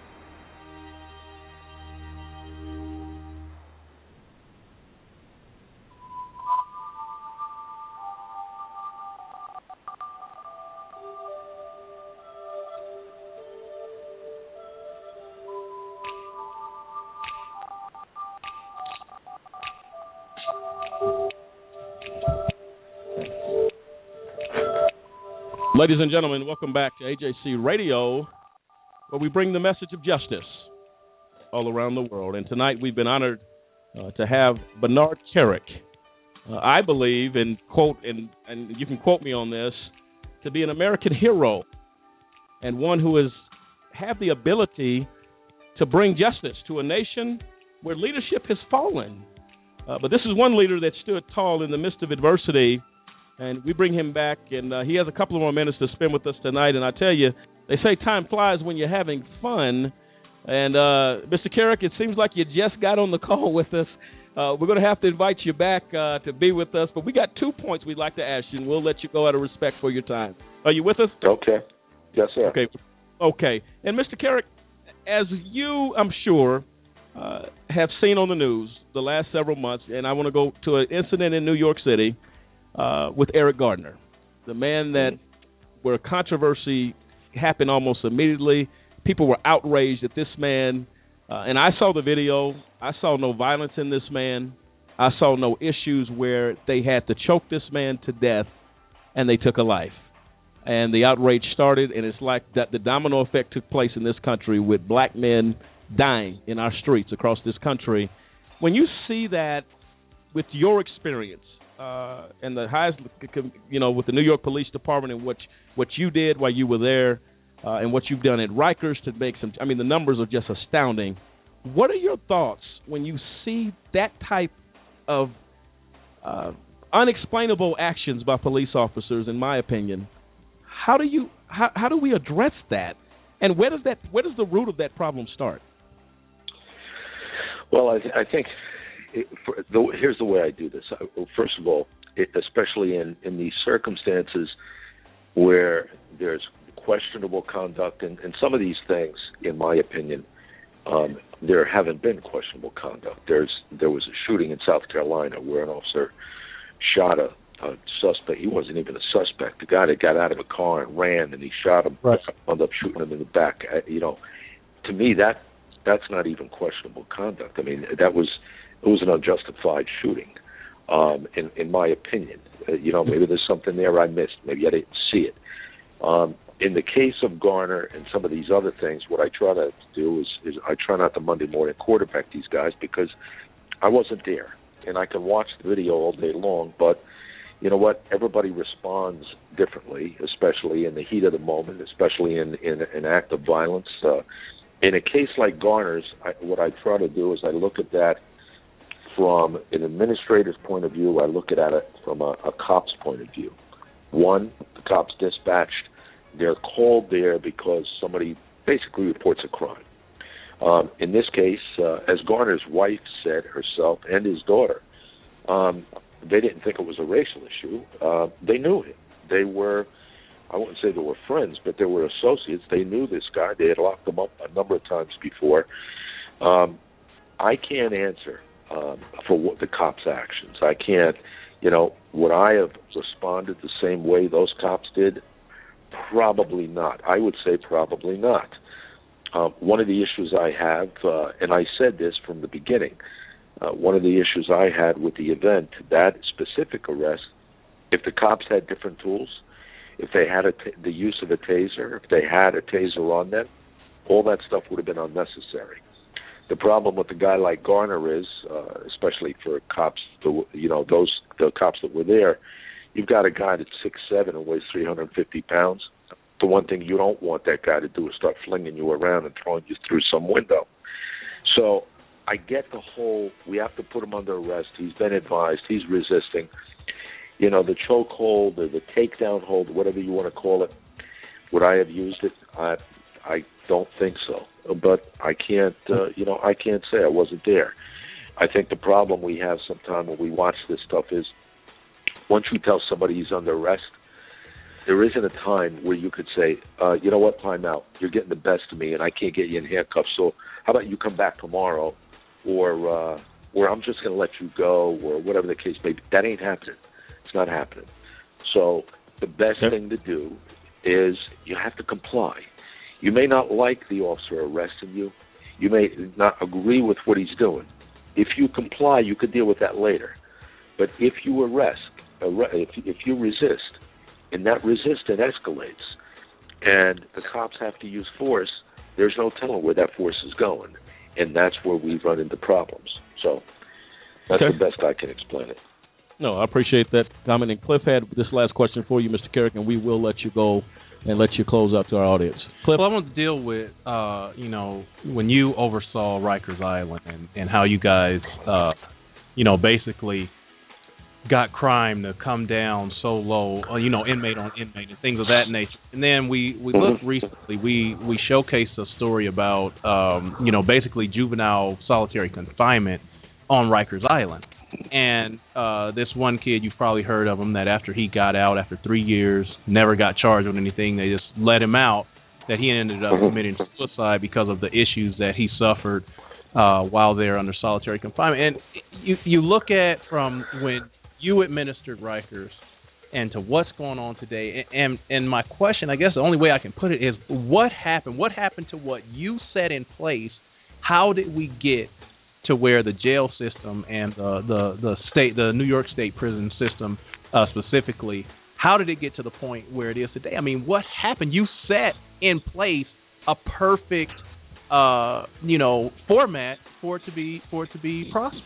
Ladies and gentlemen, welcome back to A J C Radio, where we bring the message of justice all around the world. And tonight we've been honored uh, to have Bernard Kerik. Uh, I believe, and quote, and, and you can quote me on this, to be an American hero and one who has had the ability to bring justice to a nation where leadership has fallen. Uh, but this is one leader that stood tall in the midst of adversity. And we bring him back, and uh, he has a couple of more minutes to spend with us tonight. And I tell you, they say time flies when you're having fun. And uh, Mister Kerik, it seems like you just got on the call with us. Uh, we're going to have to invite you back uh, to be with us. But we got two points we'd like to ask you, and we'll let you go out of respect for your time. Are you with us? Okay. Yes, sir. Okay. Okay. And Mister Kerik, as you, I'm sure, uh, have seen on the news, the last several months, and I want to go to an incident in New York City uh, with Eric Gardner, the man that where controversy happened almost immediately. People were outraged at this man, uh, and I saw the video. I saw no violence in this man. I saw no issues where they had to choke this man to death, and they took a life. And the outrage started, and it's like that the domino effect took place in this country with black men dying in our streets across this country. When you see that with your experience uh, and the highest, you know, with the New York Police Department and what what you did while you were there uh, and what you've done at Rikers to make some, I mean, the numbers are just astounding. What are your thoughts when you see that type of uh, unexplainable actions by police officers, in my opinion? How do you how, how do we address that, and where does that where does the root of that problem start? Well, I, th- I think it, for the, here's the way I do this. I, first of all, it, especially in, in these circumstances where there's questionable conduct, and, and some of these things, in my opinion, um, there haven't been questionable conduct. There's there was a shooting in South Carolina where an officer shot a a suspect. He wasn't even a suspect. The guy that got out of a car and ran, and he shot him, right. Wound up shooting him in the back. Uh, you know, to me, that that's not even questionable conduct. I mean, that was it was an unjustified shooting, um, in in my opinion. Uh, you know, maybe there's something there I missed. Maybe I didn't see it. Um, in the case of Garner and some of these other things, what I try to do is, is I try not to Monday morning quarterback these guys because I wasn't there, and I can watch the video all day long, but you know what? Everybody responds differently, especially in the heat of the moment, especially in, in an act of violence. Uh, in a case like Garner's, I, what I try to do is I look at that from an administrator's point of view. I look at it from a, a cop's point of view. One, the cops dispatched. They're called there because somebody basically reports a crime. Um, in this case, uh, as Garner's wife said herself and his daughter, um, they didn't think it was a racial issue. Uh, they knew him. They were, I wouldn't say they were friends, but they were associates. They knew this guy. They had locked him up a number of times before. Um, I can't answer um, for what the cops' actions. I can't, you know, would I have responded the same way those cops did? Probably not. I would say probably not. Uh, one of the issues I have, uh, and I said this from the beginning, Uh, one of the issues I had with the event, that specific arrest, if the cops had different tools, if they had a t- the use of a taser, if they had a taser on them, all that stuff would have been unnecessary. The problem with a guy like Garner is, uh, especially for cops, the, you know, those the cops that were there, you've got a guy that's six seven and weighs three hundred fifty pounds. The one thing you don't want that guy to do is start flinging you around and throwing you through some window. So I get the whole, we have to put him under arrest. He's been advised. He's resisting. You know, the choke hold or the takedown hold, whatever you want to call it, would I have used it? I I don't think so. But I can't, uh, you know, I can't say I wasn't there. I think the problem we have sometimes when we watch this stuff is once you tell somebody he's under arrest, there isn't a time where you could say, uh, you know what, time out. You're getting the best of me, and I can't get you in handcuffs, so how about you come back tomorrow? Or, uh, or I'm just going to let you go, or whatever the case may be. That ain't happening. It's not happening. So the best yep. thing to do is you have to comply. You may not like the officer arresting you. You may not agree with what he's doing. If you comply, you could deal with that later. But if you arrest, if, if you resist, and that resistance escalates, and the cops have to use force, there's no telling where that force is going. And that's where we run into problems. So that's okay. the best I can explain it. No, I appreciate that comment. And Cliff had this last question for you, Mister Carrick, and we will let you go and let you close out to our audience. Cliff? Well, I want to deal with, uh, you know, when you oversaw Rikers Island and, and how you guys, uh, you know, basically got crime to come down so low, uh, you know, inmate on inmate and things of that nature. And then we, we looked recently, we, we showcased a story about, um, you know, basically juvenile solitary confinement on Rikers Island. And uh, this one kid, you've probably heard of him, that after he got out, after three years, never got charged with anything, they just let him out, that he ended up committing suicide because of the issues that he suffered uh, while they're under solitary confinement. And you you look at from when you administered Rikers and to what's going on today. And and my question, I guess the only way I can put it is, what happened? What happened to what you set in place? How did we get to where the jail system and the the, the state, the New York State prison system uh, specifically, how did it get to the point where it is today? I mean, what happened? You set in place a perfect, uh, you know, format for it to be for it to be prosperous.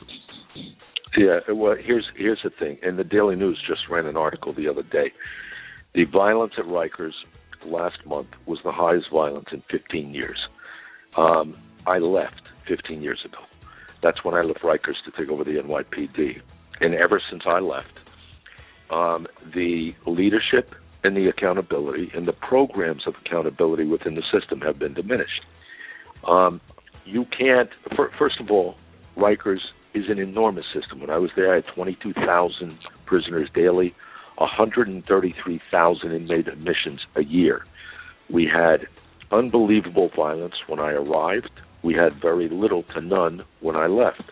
Yeah, well, here's here's the thing, and the Daily News just ran an article the other day. The violence at Rikers last month was the highest violence in fifteen years. Um, I left fifteen years ago. That's when I left Rikers to take over the N Y P D. And ever since I left, um, the leadership and the accountability and the programs of accountability within the system have been diminished. Um, you can't, for, first of all, Rikers is an enormous system. When I was there, I had twenty-two thousand prisoners daily, one hundred thirty-three thousand inmate admissions a year. We had unbelievable violence when I arrived. We had very little to none when I left.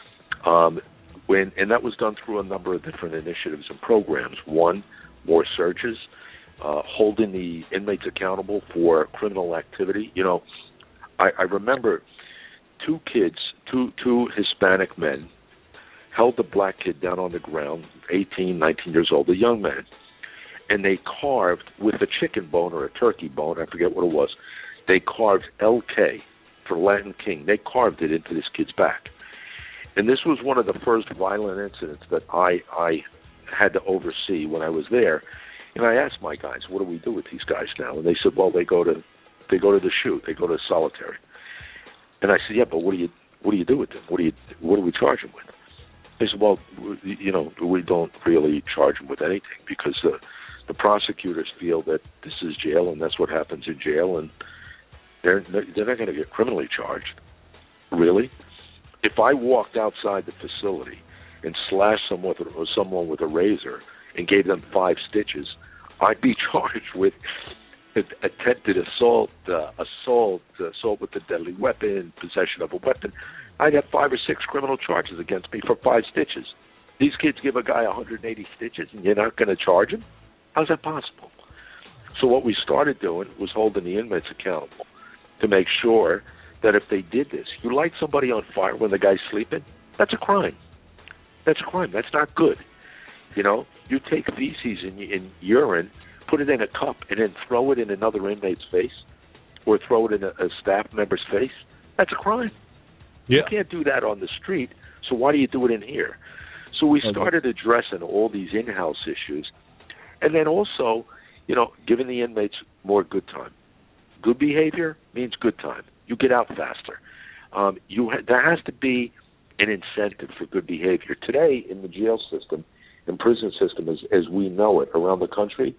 Um, when, and that was done through a number of different initiatives and programs. One, more searches, uh, holding the inmates accountable for criminal activity. You know, I, I remember two kids, two two Hispanic men, held a black kid down on the ground, eighteen, nineteen years old, a young man, and they carved with a chicken bone or a turkey bone, I forget what it was, they carved L K for Latin King. They carved it into this kid's back. And this was one of the first violent incidents that I I had to oversee when I was there. And I asked my guys, what do we do with these guys now? And they said, well, they go to they go to the chute, they go to solitary. And I said, yeah, but what do you what do you do with them? What do you what do we charge them with? They said, well, you know, we don't really charge them with anything because the the prosecutors feel that this is jail and that's what happens in jail, and they're they're not going to get criminally charged. Really? If I walked outside the facility and slashed someone with, a, someone with a razor and gave them five stitches, I'd be charged with attempted assault, uh, assault, uh, assault with a deadly weapon, possession of a weapon. I'd have five or six criminal charges against me for five stitches. These kids give a guy one hundred eighty stitches and you're not going to charge him? How's that possible? So what we started doing was holding the inmates accountable to make sure that if they did this, you light somebody on fire when the guy's sleeping, that's a crime. That's a crime. That's not good. You know, you take feces and, and urine, put it in a cup, and then throw it in another inmate's face or throw it in a, a staff member's face, that's a crime. Yeah. You can't do that on the street, so why do you do it in here? So we started addressing all these in-house issues, and then also, you know, giving the inmates more good time. Good behavior means good time. You get out faster. Um, you ha- there has to be an incentive for good behavior. Today, in the jail system, in prison system, as, as we know it around the country,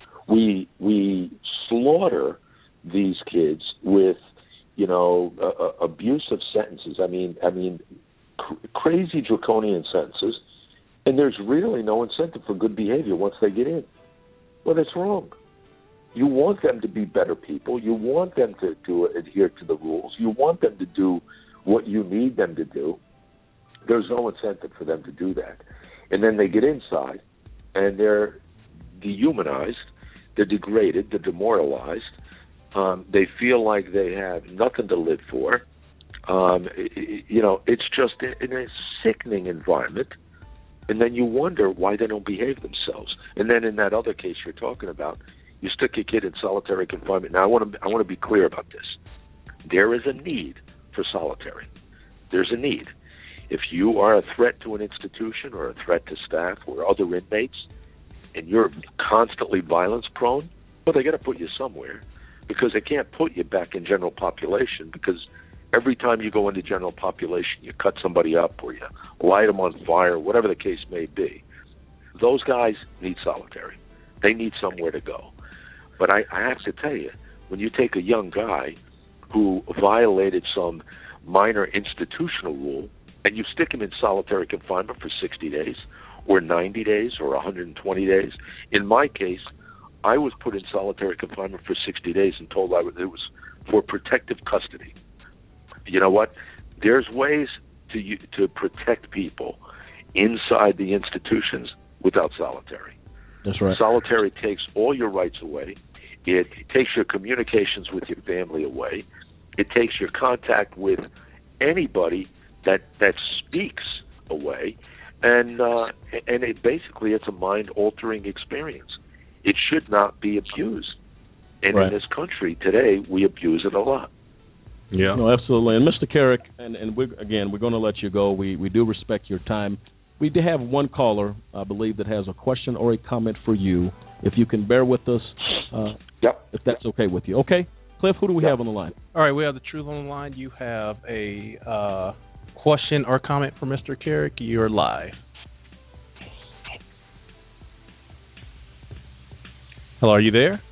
we we slaughter these kids with, you know, uh, uh, abusive sentences. I mean, I mean, cr- crazy draconian sentences, and there's really no incentive for good behavior once they get in. Well, that's wrong. You want them to be better people. You want them to, to adhere to the rules. You want them to do what you need them to do. There's no incentive for them to do that. And then they get inside, and they're dehumanized, they're degraded, they're demoralized. Um, they feel like they have nothing to live for. Um, it, you know, it's just in a sickening environment. And then you wonder why they don't behave themselves. And then in that other case you're talking about, you stick a kid in solitary confinement. Now, I want to I want to be clear about this. There is a need for solitary. There's a need. If you are a threat to an institution or a threat to staff or other inmates, and you're constantly violence-prone, well, they got to put you somewhere because they can't put you back in general population because every time you go into general population, you cut somebody up or you light them on fire, whatever the case may be. Those guys need solitary. They need somewhere to go. But I, I have to tell you, when you take a young guy who violated some minor institutional rule and you stick him in solitary confinement for sixty days or ninety days or one hundred twenty days, in my case, I was put in solitary confinement for sixty days and told I was, it was for protective custody. You know what? there's ways to to protect people inside the institutions without solitary. That's right. Solitary takes all your rights away. It takes your communications with your family away. It takes your contact with anybody that that speaks away, and uh, and it basically it's a mind-altering experience. It should not be abused, and right. in this country today, we abuse it a lot. Yeah, no, absolutely. And Mister Carrick, and and we again, we're going to let you go. We we do respect your time. We do have one caller, I believe, that has a question or a comment for you. If you can bear with us, uh, yep. if that's okay with you. Okay, Cliff, who do we yep. have on the line? All right, we have the Truth on the line. You have a uh, question or comment for Mister Carrick. You're live. Hello, are you there?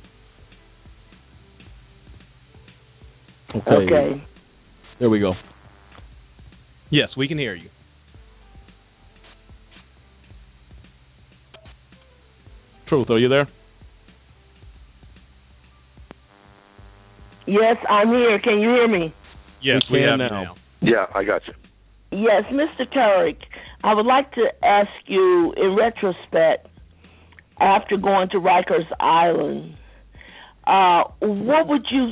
Okay. Okay. There we go. Yes, we can hear you. Truth, are you there? Yes, I'm here. Can you hear me? Yes, we, we have now. now. Yeah, I got you. Yes, Mister Carrick, I would like to ask you, in retrospect, after going to Rikers Island, uh, what would you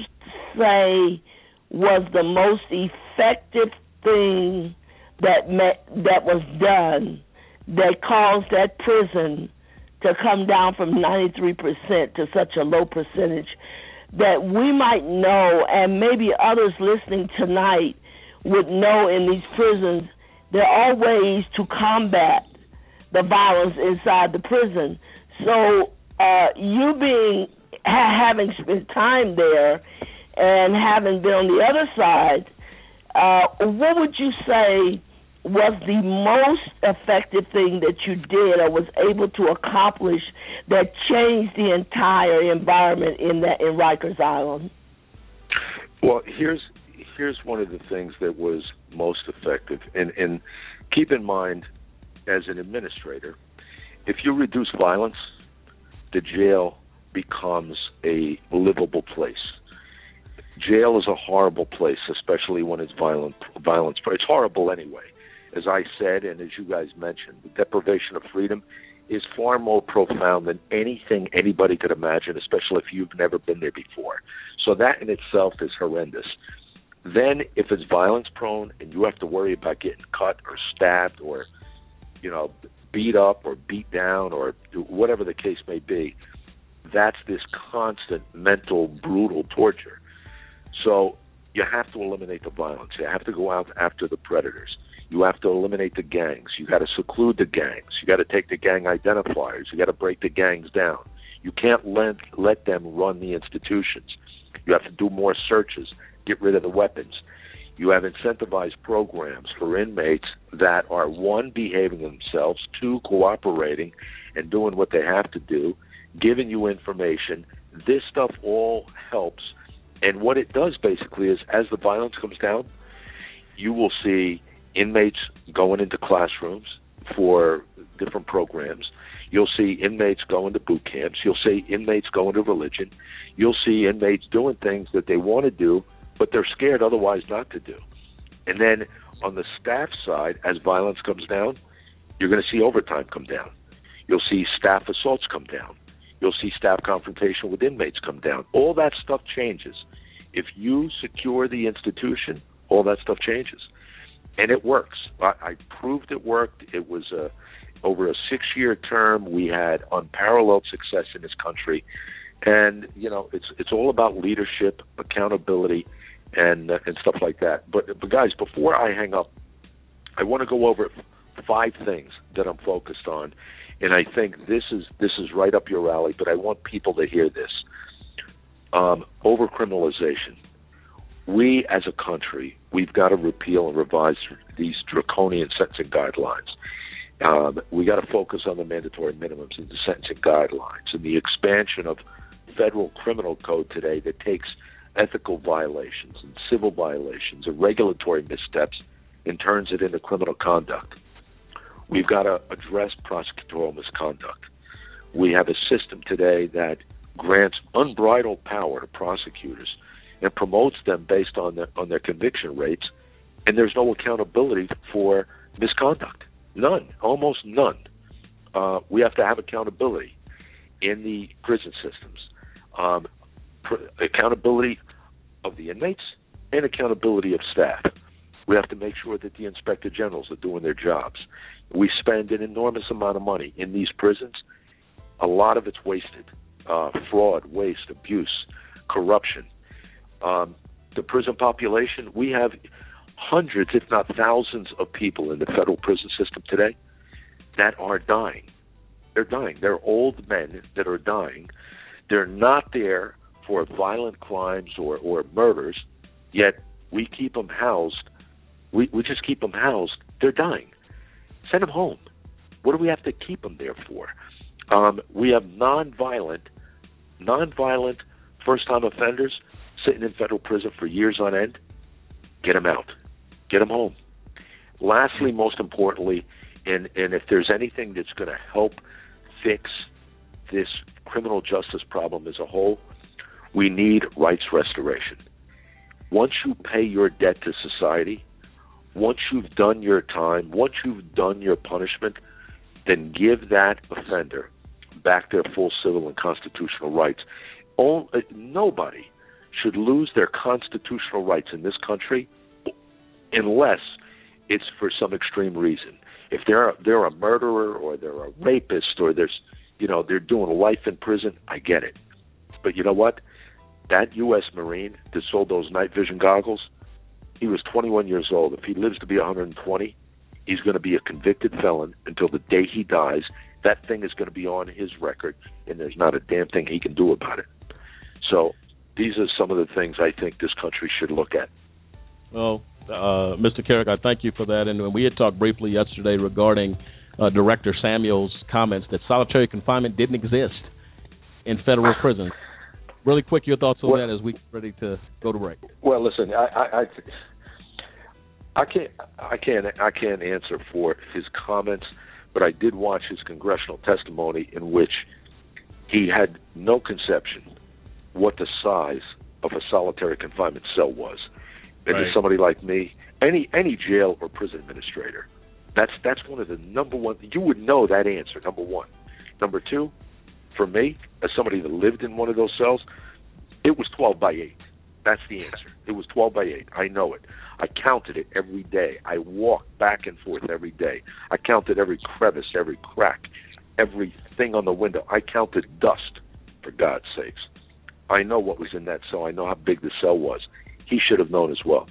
say was the most effective thing that met, that was done that caused that prison to come down from ninety-three percent to such a low percentage that we might know, and maybe others listening tonight would know, in these prisons there are ways to combat the violence inside the prison. So uh, you being ha- having spent time there and having been on the other side, uh, what would you say was the most effective thing that you did or was able to accomplish that changed the entire environment in that in Rikers Island? Well, here's here's one of the things that was most effective, and, and keep in mind, as an administrator, if you reduce violence, the jail becomes a livable place. Jail is a horrible place, especially when it's violent. Violence, but it's horrible anyway. As I said, and as you guys mentioned, the deprivation of freedom is far more profound than anything anybody could imagine, especially if you've never been there before. So that in itself is horrendous. Then, if it's violence-prone and you have to worry about getting cut or stabbed or, you know, beat up or beat down or whatever the case may be, that's this constant mental, brutal torture. So you have to eliminate the violence. You have to go out after the predators. You have to eliminate the gangs. You got to seclude the gangs. You got to take the gang identifiers. You got to break the gangs down. You can't let let them run the institutions. You have to do more searches. Get rid of the weapons. You have incentivized programs for inmates that are, one, behaving themselves, two, cooperating and doing what they have to do, giving you information. This stuff all helps. And what it does basically is, as the violence comes down, you will see inmates going into classrooms for different programs. You'll see inmates going to boot camps. You'll see inmates going to religion. You'll see inmates doing things that they want to do, but they're scared otherwise not to do. And then on the staff side, as violence comes down, you're going to see overtime come down. You'll see staff assaults come down. You'll see staff confrontation with inmates come down. All that stuff changes. If you secure the institution, all that stuff changes. And it works. I, I proved it worked. It was a, over a six-year term. We had unparalleled success in this country. And, you know, it's it's all about leadership, accountability, and uh, and stuff like that. But, but, guys, before I hang up, I want to go over five things that I'm focused on. And I think this is this is right up your alley, but I want people to hear this. Um, overcriminalization. We, as a country, we've got to repeal and revise these draconian sentencing guidelines. Um, we got to focus on the mandatory minimums and the sentencing guidelines and the expansion of federal criminal code today that takes ethical violations and civil violations and regulatory missteps and turns it into criminal conduct. We've got to address prosecutorial misconduct. We have a system today that grants unbridled power to prosecutors and promotes them based on their, on their conviction rates and there's no accountability for misconduct. None, almost none. Uh, we have to have accountability in the prison systems. Um, pr- accountability of the inmates and accountability of staff. We have to make sure that the inspector generals are doing their jobs. We spend an enormous amount of money in these prisons. A lot of it's wasted. Uh, fraud, waste, abuse, corruption. Um, the prison population, we have hundreds, if not thousands, of people in the federal prison system today that are dying. They're dying. They're old men that are dying. They're not there for violent crimes or, or murders, yet we keep them housed. We, we just keep them housed. They're dying. Send them home. What do we have to keep them there for? Um, we have nonviolent, nonviolent first-time offenders sitting in federal prison for years on end. Get them out. Get them home. Lastly, most importantly, and, and if there's anything that's going to help fix this criminal justice problem as a whole, we need rights restoration. Once you pay your debt to society, once you've done your time, once you've done your punishment, then give that offender back their full civil and constitutional rights. All, uh, nobody should lose their constitutional rights in this country unless it's for some extreme reason. If they're they're a murderer or they're a rapist or there's you know they're doing life in prison, I get it. But you know what? That U S Marine that sold those night vision goggles, he was twenty-one years old. If he lives to be one hundred twenty, he's going to be a convicted felon until the day he dies. That thing is going to be on his record, and there's not a damn thing he can do about it. So these are some of the things I think this country should look at. Well, uh, Mister Kerik, I thank you for that. And we had talked briefly yesterday regarding uh, Director Samuel's comments that solitary confinement didn't exist in federal prisons. Really quick, your thoughts on well, that as we get ready to go to break. Well, listen, I, I, I, I can't, I can't, I can't answer for his comments, but I did watch his congressional testimony in which he had no conception what the size of a solitary confinement cell was. And right. to somebody like me, any any jail or prison administrator, that's that's one of the number one. You would know that answer. Number one. Number two, for me, as somebody that lived in one of those cells, it was twelve by eight. That's the answer. It was twelve by eight. I know it. I counted it every day. I walked back and forth every day. I counted every crevice, every crack, everything on the window. I counted dust, for God's sakes. I know what was in that cell. I know how big the cell was. He should have known as well.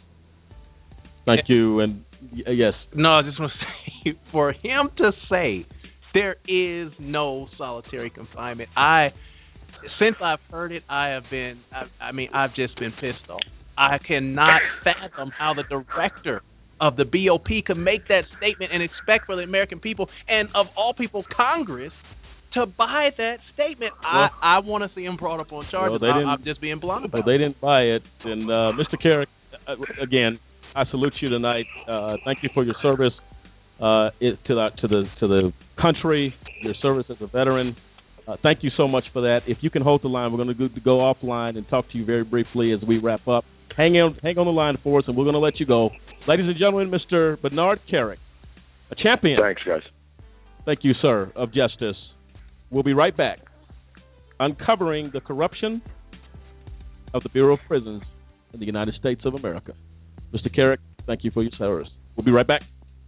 Thank you. And uh, yes. No, I just want to say, for him to say there is no solitary confinement, I, since I've heard it, I have been, I, I mean, I've just been pissed off. I cannot fathom how the director of the B O P could make that statement and expect for the American people, and of all people, Congress, to buy that statement. Well, I, I want to see him brought up on charges. Well, I, I'm just being blunt about well, it. Well, they didn't buy it. And uh, Mister Kerik, uh, again, I salute you tonight. Uh, thank you for your service uh, it, to the to the to the country, your service as a veteran. Uh, thank you so much for that. If you can hold the line, we're going to go, go offline and talk to you very briefly as we wrap up. Hang on, hang on the line for us, and we're going to let you go. Ladies and gentlemen, Mister Bernard Kerik, a champion. Thanks, guys. Thank you, sir, of justice. We'll be right back, uncovering the corruption of the Bureau of Prisons in the United States of America. Mister Kerik, thank you for your service. We'll be right back.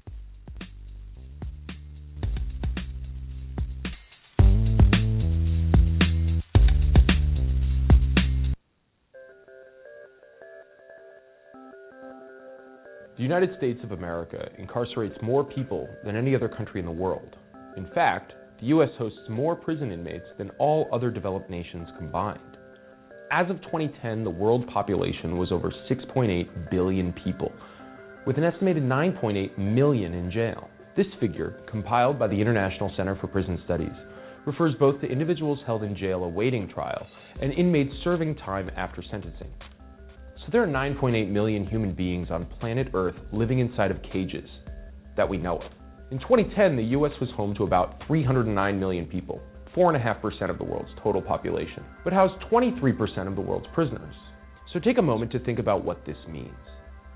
The United States of America incarcerates more people than any other country in the world. In fact, the U S hosts more prison inmates than all other developed nations combined. As of twenty ten, the world population was over six point eight billion people, with an estimated nine point eight million in jail. This figure, compiled by the International Center for Prison Studies, refers both to individuals held in jail awaiting trial and inmates serving time after sentencing. So there are nine point eight million human beings on planet Earth living inside of cages that we know of. In twenty ten, the U S was home to about three hundred nine million people, four point five percent of the world's total population, but housed twenty-three percent of the world's prisoners. So take a moment to think about what this means.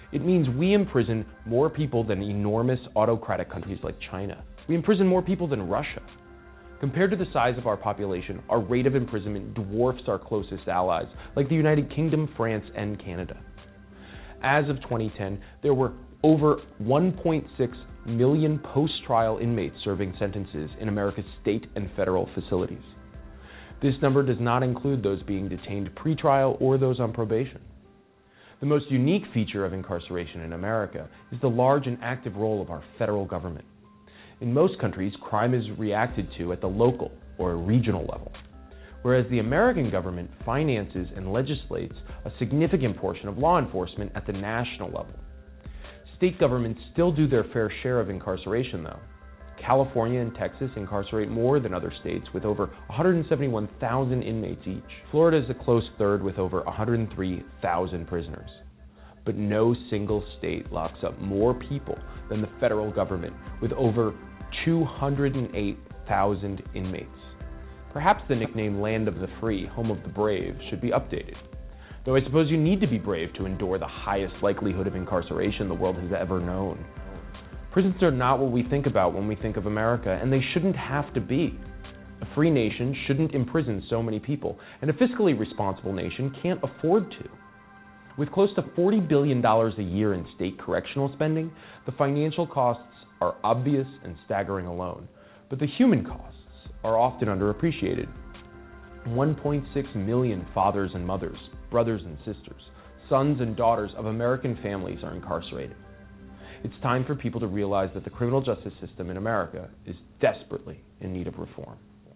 It means we imprison more people than enormous autocratic countries like China. We imprison more people than Russia. Compared to the size of our population, our rate of imprisonment dwarfs our closest allies, like the United Kingdom, France, and Canada. As of twenty ten, there were over one point six million post-trial inmates serving sentences in America's state and federal facilities. This number does not include those being detained pre-trial or those on probation. The most unique feature of incarceration in America is the large and active role of our federal government. In most countries, crime is reacted to at the local or regional level, whereas the American government finances and legislates a significant portion of law enforcement at the national level. State governments still do their fair share of incarceration, though. California and Texas incarcerate more than other states with over one hundred seventy-one thousand inmates each. Florida is a close third with over one hundred three thousand prisoners. But no single state locks up more people than the federal government with over two hundred eight thousand inmates. Perhaps the nickname Land of the Free, Home of the Brave, should be updated. Though I suppose you need to be brave to endure the highest likelihood of incarceration the world has ever known. Prisons are not what we think about when we think of America, and they shouldn't have to be. A free nation shouldn't imprison so many people, and a fiscally responsible nation can't afford to. With close to forty billion dollars a year in state correctional spending, the financial costs are obvious and staggering alone, but the human costs are often underappreciated. one point six million fathers and mothers, brothers and sisters, sons and daughters of American families are incarcerated. It's time for people to realize that the criminal justice system in America is desperately in need of reform.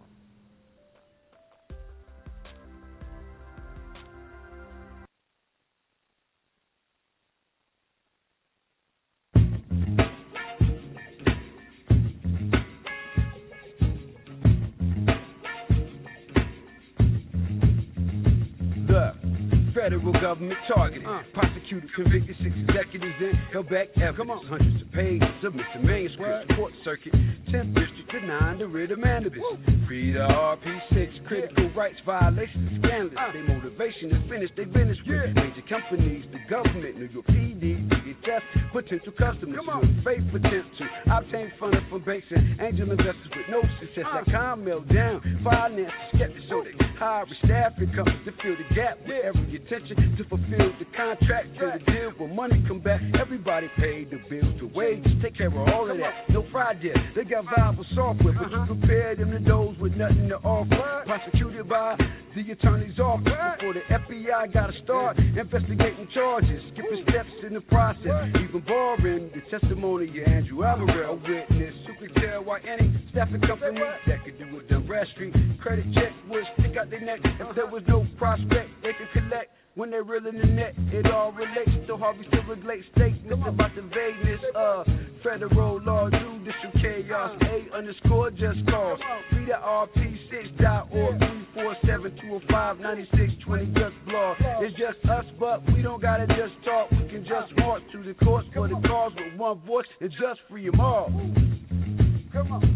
Federal government targeted, uh, prosecuted, convicted, six executives in, held back evidence, hundreds of pages of missing manuscripts, court circuit, tenth district denied the writ of manibus. Free the R P six, critical rights violations, scandalous. Uh, Their motivation is finished, they finished with yeah. major companies, the government, New York P D, D H S, potential customers, with faith attempt to obtain funding from banks and angel investors with no success. Uh, that con melt down, finance skeptics, so they hire staffing companies to fill the gap with every attention to fulfill the contract till the deal. When money come back, everybody paid the bills, the wages, take care of all of that. No fraud there, they got viable software, but you compare them to those with nothing to offer. Prosecuted by the attorney's office before the F B I got to start investigating charges, skipping steps in the process, even borrowing the testimony of Andrew Alvarez, a witness who could tell why any staffing company that could do it done Bradstreet credit check would stick out their neck if there was no prospect they could collect. When they're real in the net, it all relates to Harvey still regulate statements about the vagueness of federal law, judicial chaos, A underscore just cause. Read the R P six dot org, three four seven, two oh five, nine six two oh, just blog. It's just us, but we don't gotta just talk. We can just march to the courts for the cause with one voice and just free them all. Come on.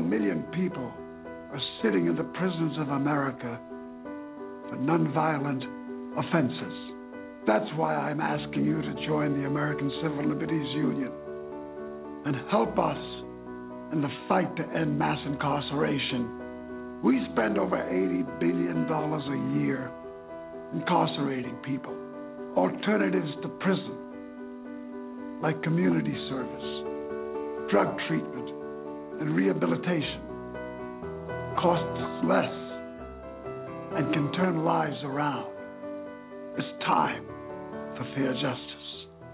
million people are sitting in the prisons of America for nonviolent offenses. That's why I'm asking you to join the American Civil Liberties Union and help us in the fight to end mass incarceration. We spend over eighty billion dollars a year incarcerating people. Alternatives to prison, like community service, drug treatment, and rehabilitation, costs less and can turn lives around. It's time for fair justice.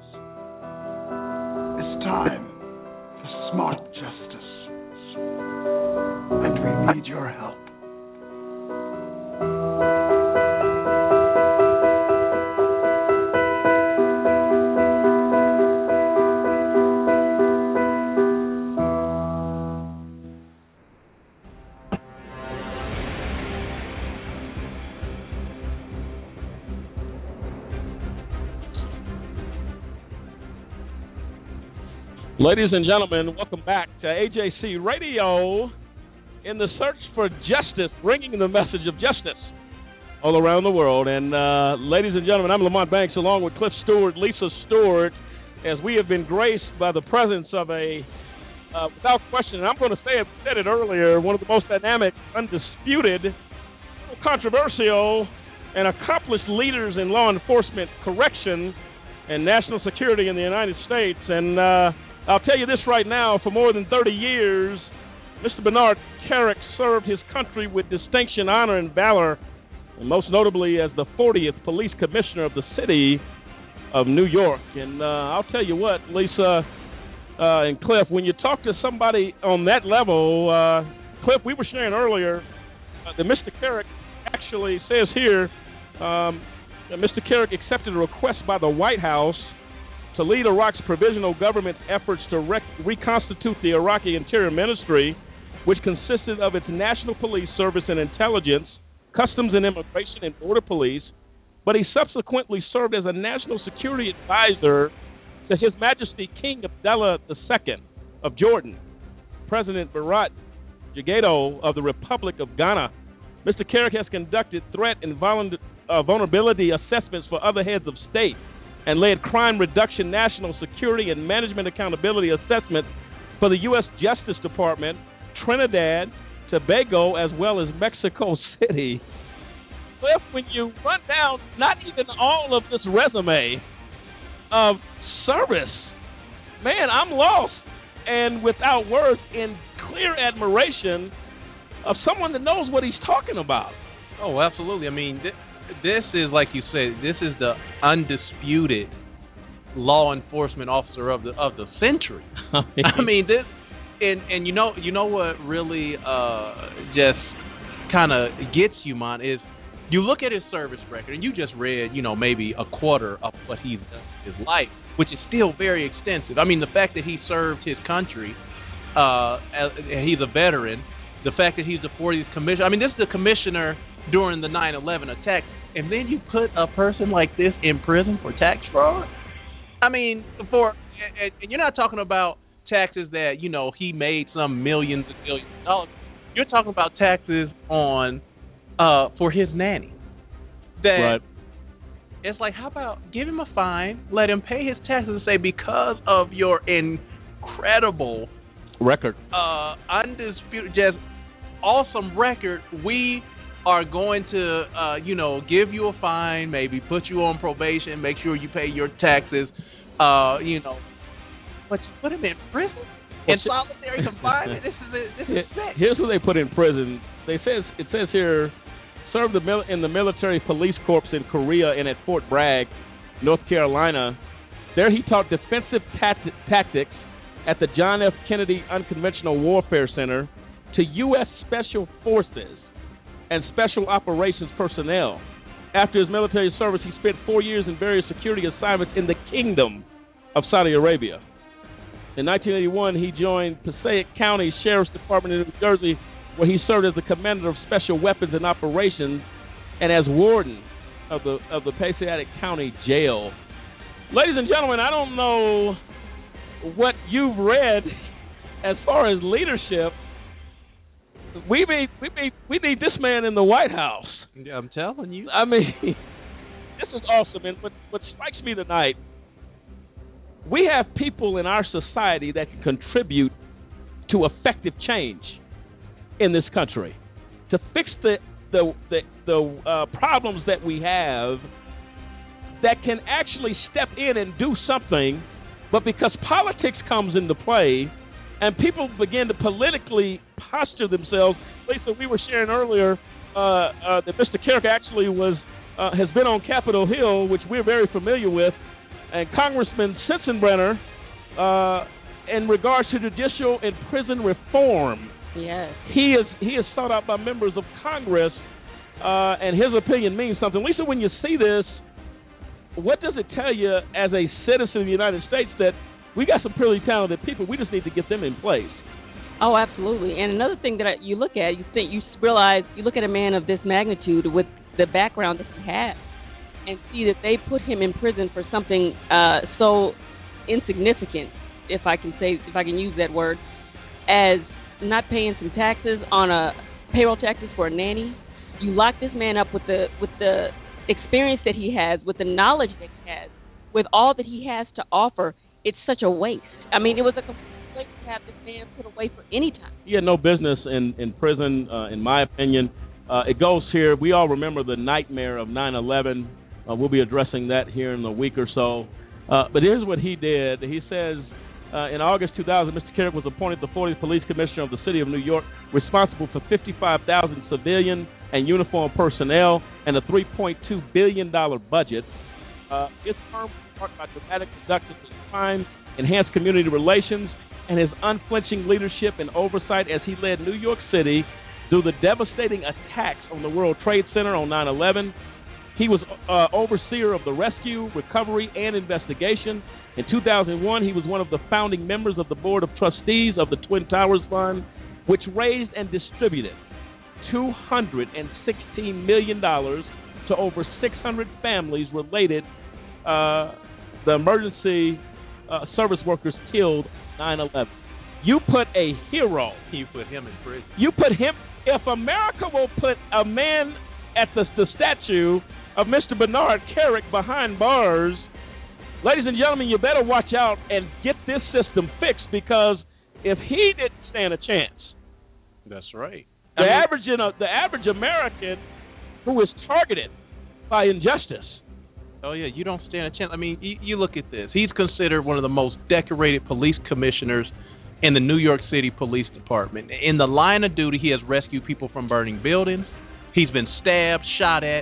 It's time for smart justice. And we need your help. Ladies and gentlemen, welcome back to A J C Radio in the search for justice, bringing the message of justice all around the world. And uh, ladies and gentlemen, I'm Lamont Banks along with Cliff Stewart, Lisa Stewart, as we have been graced by the presence of a, uh, without question, and I'm going to say it, said it earlier, one of the most dynamic, undisputed, controversial, and accomplished leaders in law enforcement, correction, and national security in the United States. And uh, I'll tell you this right now, for more than thirty years, Mister Bernard Kerik served his country with distinction, honor, and valor, and most notably as the fortieth Police Commissioner of the city of New York. And uh, I'll tell you what, Lisa uh, and Cliff, when you talk to somebody on that level, uh, Cliff, we were sharing earlier uh, that Mister Kerik actually says here, um, that Mister Kerik accepted a request by the White House to lead Iraq's provisional government's efforts to rec- reconstitute the Iraqi Interior Ministry, which consisted of its National Police Service and Intelligence, Customs and Immigration, and Border Police, but he subsequently served as a national security advisor to His Majesty King Abdullah the Second of Jordan, President Barat Jagado of the Republic of Ghana. Mister Kerik has conducted threat and vul- uh, vulnerability assessments for other heads of state and led crime reduction, national security, and management accountability assessments for the U S Justice Department, Trinidad, Tobago, as well as Mexico City. Cliff, when you run down not even all of this resume of service, man, I'm lost and without words in clear admiration of someone that knows what he's talking about. Oh, absolutely. I mean, th- this is, like you said, this is the undisputed law enforcement officer of the of the century. I mean, this, and and you know you know what really uh, just kind of gets you, man, is you look at his service record, and you just read, you know, maybe a quarter of what he's done in his life, which is still very extensive. I mean, the fact that he served his country, uh, as, he's a veteran. The fact that he's the fortieth commissioner. I mean, this is the commissioner during the nine eleven attack, and then you put a person like this in prison for tax fraud? I mean, for and, and you're not talking about taxes that, you know, he made some millions and millions of dollars. You're talking about taxes on uh, for his nanny. That right. It's like, how about give him a fine, let him pay his taxes, and say, because of your incredible record, uh, undisputed, just awesome record, we are going to, uh, you know, give you a fine, maybe put you on probation, make sure you pay your taxes, uh, you know, but you put him in prison in solitary confinement. This is it. This is sick. Here's what they put in prison. They says it says here, served the mil- in the military police corps in Korea and at Fort Bragg, North Carolina. There he taught defensive tat- tactics at the John F. Kennedy Unconventional Warfare Center to U S Special Forces and Special Operations personnel. After his military service, he spent four years in various security assignments in the Kingdom of Saudi Arabia. In nineteen eighty-one, he joined Passaic County Sheriff's Department in New Jersey, where he served as the commander of Special Weapons and Operations and as warden of the of the Passaic County Jail. Ladies and gentlemen, I don't know what you've read as far as leadership, we need we need we need this man in the White House. Yeah, I'm telling you. I mean, this is awesome. And what what strikes me tonight, we have people in our society that can contribute to effective change in this country, to fix the the the, the uh, problems that we have, that can actually step in and do something. But because politics comes into play and people begin to politically posture themselves, Lisa, we were sharing earlier uh, uh, that Mister Carrick actually was uh, has been on Capitol Hill, which we're very familiar with, and Congressman Sensenbrenner, uh, in regards to judicial and prison reform. Yes. He is he is sought out by members of Congress, uh, and his opinion means something. Lisa, when you see this, what does it tell you as a citizen of the United States that we got some pretty talented people? We just need to get them in place. Oh, absolutely. And another thing that I, you look at, you think you realize, you look at a man of this magnitude with the background that he has, and see that they put him in prison for something uh, so insignificant, if I can say, if I can use that word, as not paying some taxes on a payroll taxes for a nanny. You lock this man up with the with the experience that he has, with the knowledge that he has, with all that he has to offer. It's such a waste. I mean, it was a complete waste to have this man put away for any time. He had no business in, in prison, uh, in my opinion. Uh, it goes here. We all remember the nightmare of nine eleven. Uh, we'll be addressing that here in a week or so. Uh, but here's what he did. He says, uh, in August two thousand, Mister Carrick was appointed the fortieth Police Commissioner of the City of New York, responsible for fifty-five thousand civilian and uniformed personnel and a three point two billion dollars budget. Uh, his term was marked by dramatic reductions in crime, enhanced community relations, and his unflinching leadership and oversight as he led New York City through the devastating attacks on the World Trade Center on nine eleven. He was uh, overseer of the rescue, recovery, and investigation. In two thousand one, he was one of the founding members of the Board of Trustees of the Twin Towers Fund, which raised and distributed two hundred sixteen million dollars to over six hundred families related uh, the emergency uh, service workers killed nine eleven. You put a hero. You put him in prison. You put him. If America will put a man at the, the statue of Mister Bernard Carrick behind bars, ladies and gentlemen, you better watch out and get this system fixed, because if he didn't stand a chance, that's right. The I mean, average, you know, the average American who is targeted by injustice. Oh yeah, you don't stand a chance. I mean, you, you look at this. He's considered one of the most decorated police commissioners in the New York City Police Department. In the line of duty, he has rescued people from burning buildings. He's been stabbed, shot at,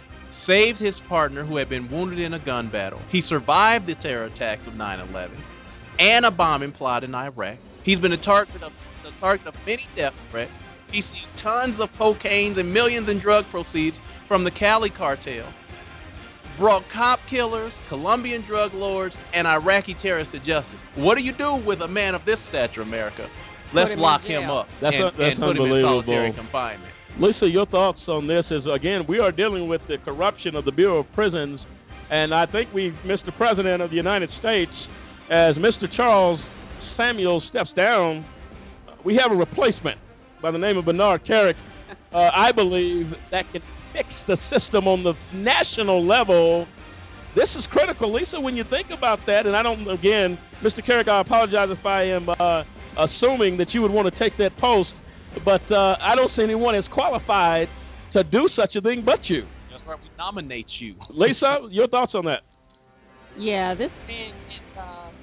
saved his partner who had been wounded in a gun battle. He survived the terror attacks of nine eleven and a bombing plot in Iraq. He's been a target of, the target of many death threats. He's seen tons of cocaine and millions in drug proceeds from the Cali cartel. Brought cop killers, Colombian drug lords, and Iraqi terrorists to justice. What do you do with a man of this stature, America? Let's him lock in him up That's and, a, that's and put him in unbelievable. solitary confinement. Lisa, your thoughts on this is, again, we are dealing with the corruption of the Bureau of Prisons, and I think we, Mister President of the United States, as Mister Charles Samuel steps down, we have a replacement by the name of Bernard Carrick. Uh, I believe that can fix the system on the national level. This is critical, Lisa, when you think about that. And I don't, again, Mister Carrick, I apologize if I am uh, assuming that you would want to take that post, but uh, I don't see anyone as qualified to do such a thing but you. That's right, we nominate you. Lisa, your thoughts on that? Yeah, this man is, uh,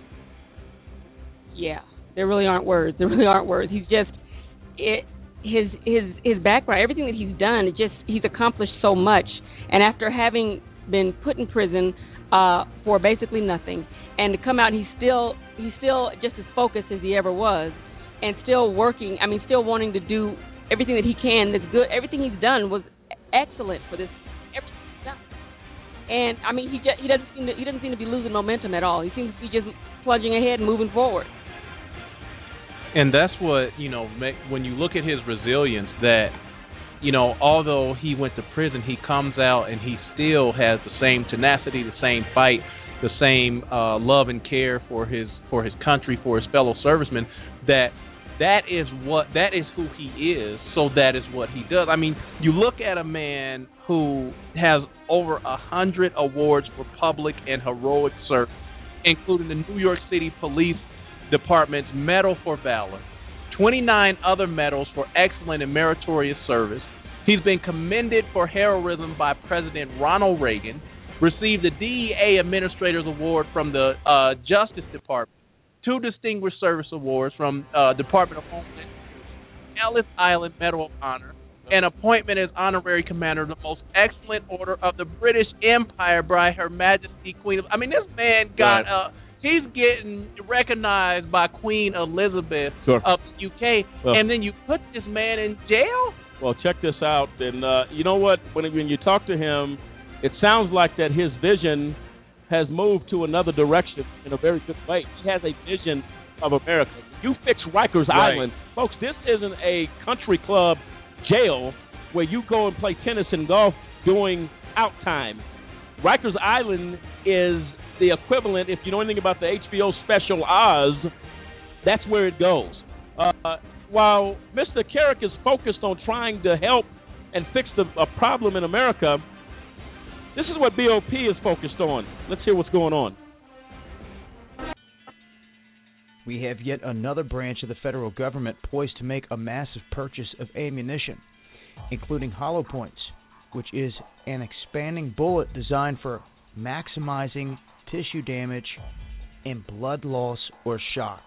yeah, there really aren't words. There really aren't words. He's just, it, his his his background, everything that he's done, it just, he's accomplished so much. And after having been put in prison uh, for basically nothing, and to come out, he's still he's still just as focused as he ever was, and still working. I mean, still wanting to do everything that he can. That's good. Everything he's done was excellent for this. Everything he's done. And I mean, he just, he doesn't seem to, he doesn't seem to be losing momentum at all. He seems to be just plunging ahead and moving forward. And that's what, you know, make, when you look at his resilience, that, you know, although he went to prison, he comes out and he still has the same tenacity, the same fight, the same uh, love and care for his for his country, for his fellow servicemen, that That is what that is who he is, so that is what he does. I mean, you look at a man who has over a hundred awards for public and heroic service, including the New York City Police Department's Medal for Valor, twenty-nine other medals for excellent and meritorious service. He's been commended for heroism by President Ronald Reagan, received the D E A Administrator's Award from the uh, Justice Department, two Distinguished Service Awards from uh, Department of Homeland Security, Ellis Island Medal of Honor, and appointment as Honorary Commander of the Most Excellent Order of the British Empire by Her Majesty Queen of... I mean, this man got... Right. Uh, he's getting recognized by Queen Elizabeth Sure. of the U K, Well- and then you put this man in jail? Well, check this out. And uh, you know what? When, when you talk to him, it sounds like that his vision has moved to another direction in a very good way. He has a vision of America. You fix Rikers Right. Island. Folks, this isn't a country club jail where you go and play tennis and golf during out time. Rikers Island is the equivalent, if you know anything about the H B O special Oz, that's where it goes. Uh, while Mister Carrick is focused on trying to help and fix the, a problem in America, this is what B O P is focused on. Let's hear what's going on. We have yet another branch of the federal government poised to make a massive purchase of ammunition, including hollow points, which is an expanding bullet designed for maximizing tissue damage and blood loss or shock.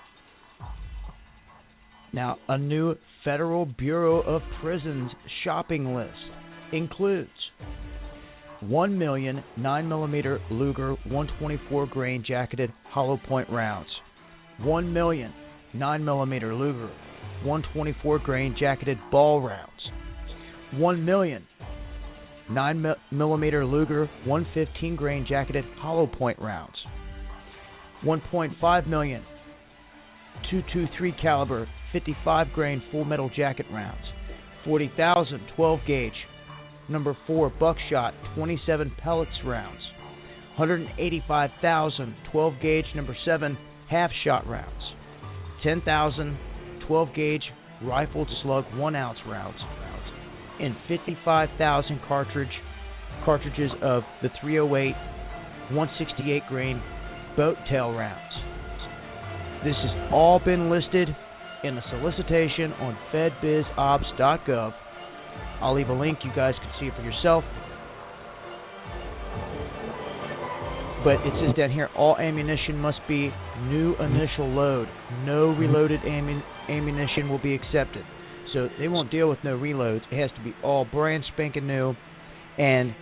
Now, a new Federal Bureau of Prisons shopping list includes one million nine millimeter Luger one twenty-four grain jacketed hollow point rounds, one million nine millimeter Luger one twenty-four grain jacketed ball rounds, one million nine millimeter Luger one fifteen grain jacketed hollow point rounds, one point five million two twenty-three caliber fifty-five grain full metal jacket rounds, forty thousand twelve gauge number four buckshot twenty-seven pellets rounds, one hundred eighty-five thousand twelve gauge number seven half shot rounds, ten thousand twelve gauge rifled slug one ounce rounds, and fifty-five thousand cartridge cartridges of the three oh eight one sixty-eight grain boat tail rounds. This has all been listed in a solicitation on fed biz obs dot gov. I'll leave a link. You guys can see it for yourself. But it says down here, all ammunition must be new initial load. No reloaded ammun- ammunition will be accepted. So they won't deal with no reloads. It has to be all brand spanking new. And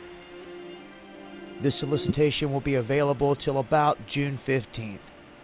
this solicitation will be available till about June fifteenth.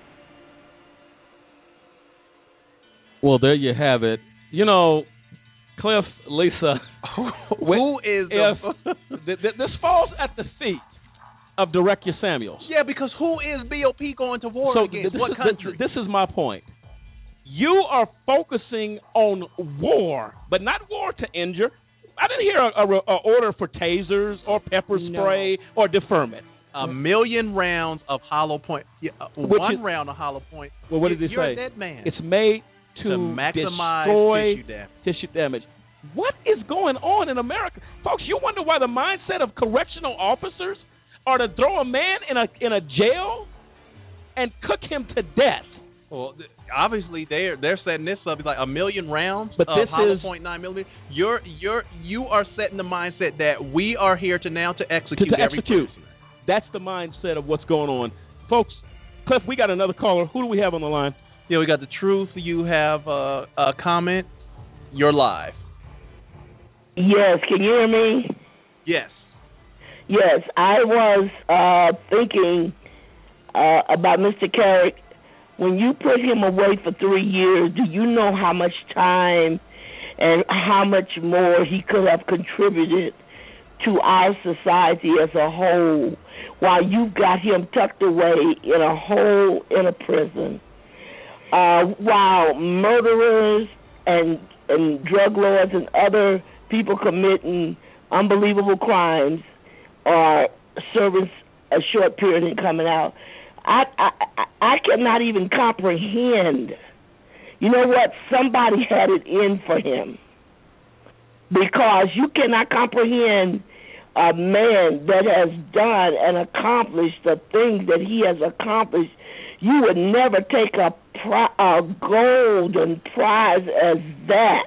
Well, there you have it. You know, Cliff, Lisa, Who is the... if th- th- this falls at the feet of Director Samuels. Yeah, because who is B O P going to war So against? this What is, country? This is my point. You are focusing on war, but not war to injure. I didn't hear a, a, a order for tasers or pepper spray No. or deferment. A million rounds of hollow point. Yeah, uh, Which one is- round of hollow point. Well, what did he You're say? a dead man. It's made to, To maximize destroy tissue damage. tissue damage. What is going on in America, folks? You wonder why the mindset of correctional officers are to throw a man in a in a jail and cook him to death. Well, th- obviously they're they're setting this up like a million rounds But of this hollow is- point nine millimeter. You're you're you are setting the mindset that we are here to now to To, execute to every execute. prisoner. That's the mindset of what's going on, folks. Cliff, we got another caller. Who do we have on the line? Yeah, we got the truth. You have uh, a comment. You're live. Yes, can you hear me? Yes. Yes, I was uh, thinking uh, about Mister Carrick. When you put him away for three years, do you know how much time and how much more he could have contributed to our society as a whole while you got him tucked away in a hole in a prison? Uh, while murderers and, and drug lords and other people committing unbelievable crimes are serving a short period and coming out. I, I I cannot even comprehend, you know what? Somebody had it in for him, because you cannot comprehend a man that has done and accomplished the things that he has accomplished. You would never take a, pri- a golden prize as that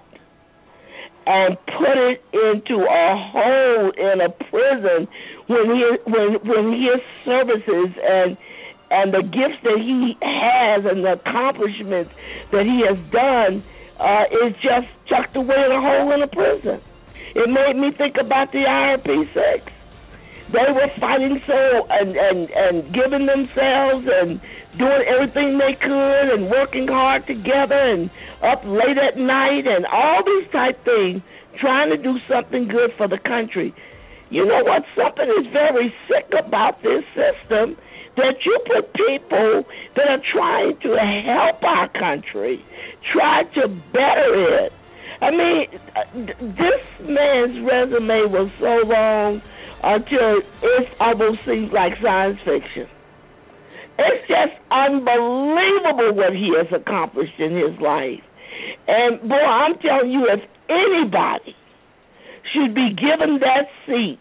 and put it into a hole in a prison when he when when his services and and the gifts that he has and the accomplishments that he has done uh, is just tucked away in a hole in a prison. It made me think about the I R P six. They were fighting so and, and, and giving themselves and doing everything they could and working hard together and up late at night and all these type things, trying to do something good for the country. You know what? Something is very sick about this system, that you put people that are trying to help our country, try to better it. I mean, this man's resume was so long until it almost seems like science fiction. It's just unbelievable what he has accomplished in his life. And, boy, I'm telling you, if anybody should be given that seat,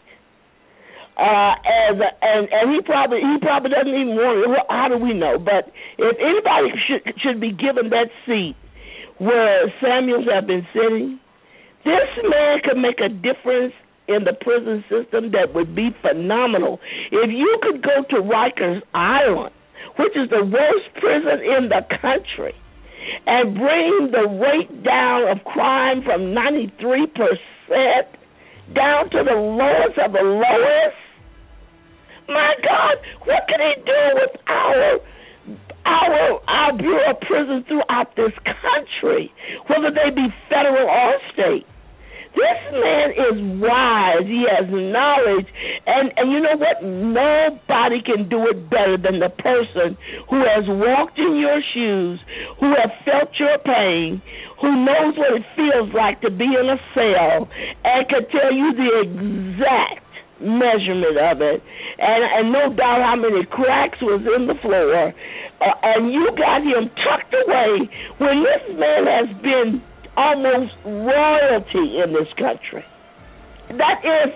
uh, as a, and, and he probably he probably doesn't even want it. How do we know? But if anybody should, should be given that seat where Samuels have been sitting, this man could make a difference in the prison system that would be phenomenal. If you could go to Rikers Island, which is the worst prison in the country, and bring the rate down of crime from ninety-three percent down to the lowest of the lowest, my God, what can he do with our our our Bureau of Prisons throughout this country, whether they be federal or state? This man is wise. He has knowledge. And, and you know what? Nobody can do it better than the person who has walked in your shoes, who has felt your pain, who knows what it feels like to be in a cell and can tell you the exact measurement of it. And, and no doubt how many cracks was in the floor. Uh, and you got him tucked away when this man has been almost royalty in this country. That is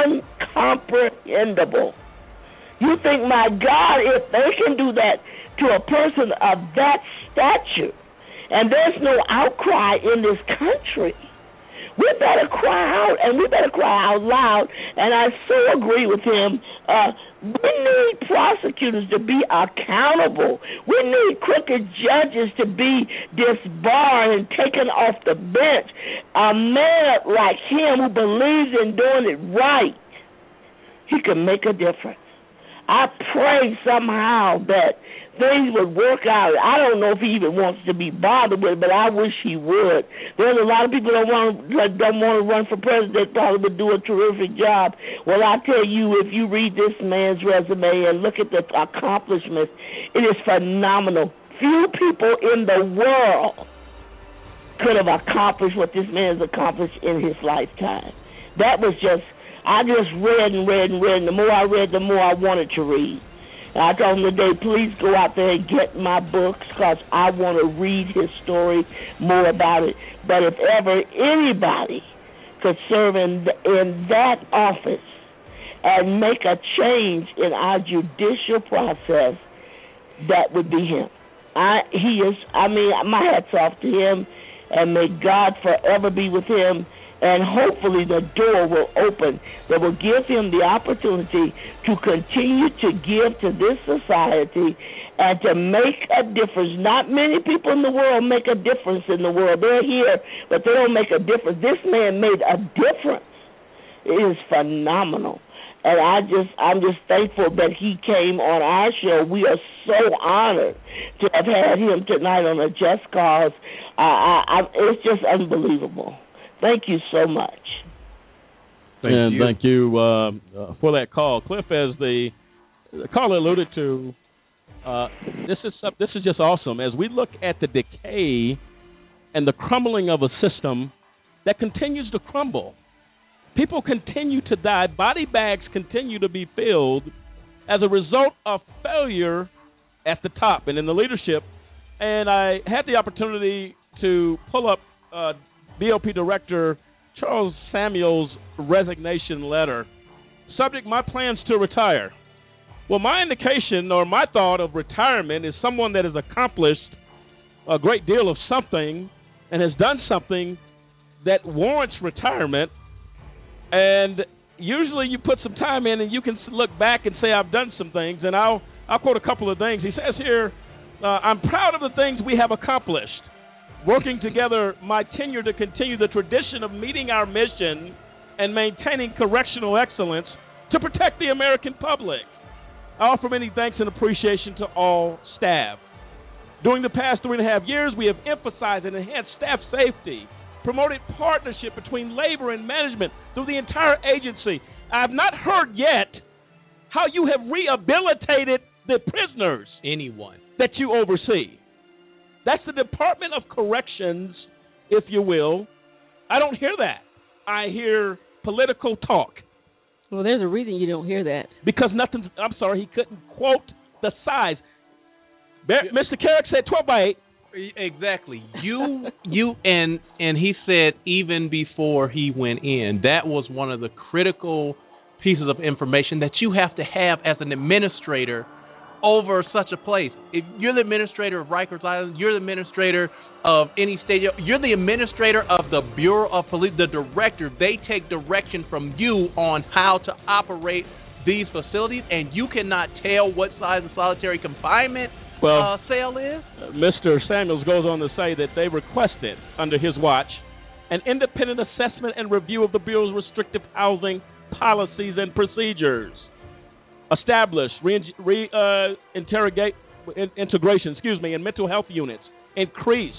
uncomprehendable. You think, my God, if they can do that to a person of that stature, and there's no outcry in this country, we better cry out, and we better cry out loud. And I so agree with him. Uh, we need prosecutors to be accountable. We need crooked judges to be disbarred and taken off the bench. A man like him who believes in doing it right, he can make a difference. I pray somehow that things would work out. I don't know if he even wants to be bothered with it, but I wish he would. There's a lot of people that want that don't want to run for president, probably would do a terrific job. Well, I tell you, if you read this man's resume and look at the accomplishments, it is phenomenal. Few people in the world could have accomplished what this man has accomplished in his lifetime. That was just, I just read and read and read, and the more I read, the more I wanted to read. And I told him today, please go out there and get my books, because I want to read his story, more about it. But if ever anybody could serve in, in that office and make a change in our judicial process, that would be him. I, he is, I mean, my hat's off to him, and may God forever be with him. And hopefully the door will open that will give him the opportunity to continue to give to this society and to make a difference. Not many people in the world make a difference in the world. They're here, but they don't make a difference. This man made a difference. It is phenomenal. And I just, I'm just thankful that he came on our show. We are so honored to have had him tonight on A Just Cause. Uh, I, I, it's just unbelievable. Thank you so much. Thank and you. thank you uh, uh, for that call, Cliff. As the, the caller alluded to, uh, this is this is just awesome. As we look at the decay and the crumbling of a system that continues to crumble, people continue to die. Body bags continue to be filled as a result of failure at the top and in the leadership. And I had the opportunity to pull up uh, B O P Director Charles Samuels' resignation letter. Subject, my plans to retire. Well, my indication or my thought of retirement is someone that has accomplished a great deal of something and has done something that warrants retirement. And usually you put some time in and you can look back and say, I've done some things. And I'll, I'll quote a couple of things. He says here, uh, I'm proud of the things we have accomplished. Working together my tenure to continue the tradition of meeting our mission and maintaining correctional excellence to protect the American public. I offer many thanks and appreciation to all staff. During the past three and a half years, we have emphasized and enhanced staff safety, promoted partnership between labor and management through the entire agency. I have not heard yet how you have rehabilitated the prisoners. Anyone. That you oversee. That's the Department of Corrections, if you will. I don't hear that. I hear political talk. Well, there's a reason you don't hear that. Because nothing, I'm sorry, he couldn't quote the size. Bar- Mister Carrick said twelve by eight. Exactly. You, you, and and he said even before he went in, that was one of the critical pieces of information that you have to have as an administrator over such a place. If you're the administrator of Rikers Island, you're the administrator of any state, you're the administrator of the Bureau of Police, the director. They take direction from you on how to operate these facilities, and you cannot tell what size of solitary confinement well, uh, cell is? Uh, Mister Samuels goes on to say that they requested, under his watch, an independent assessment and review of the Bureau's restrictive housing policies and procedures. Establish re, re uh, interrogate in, integration, excuse me, in mental health units. Increase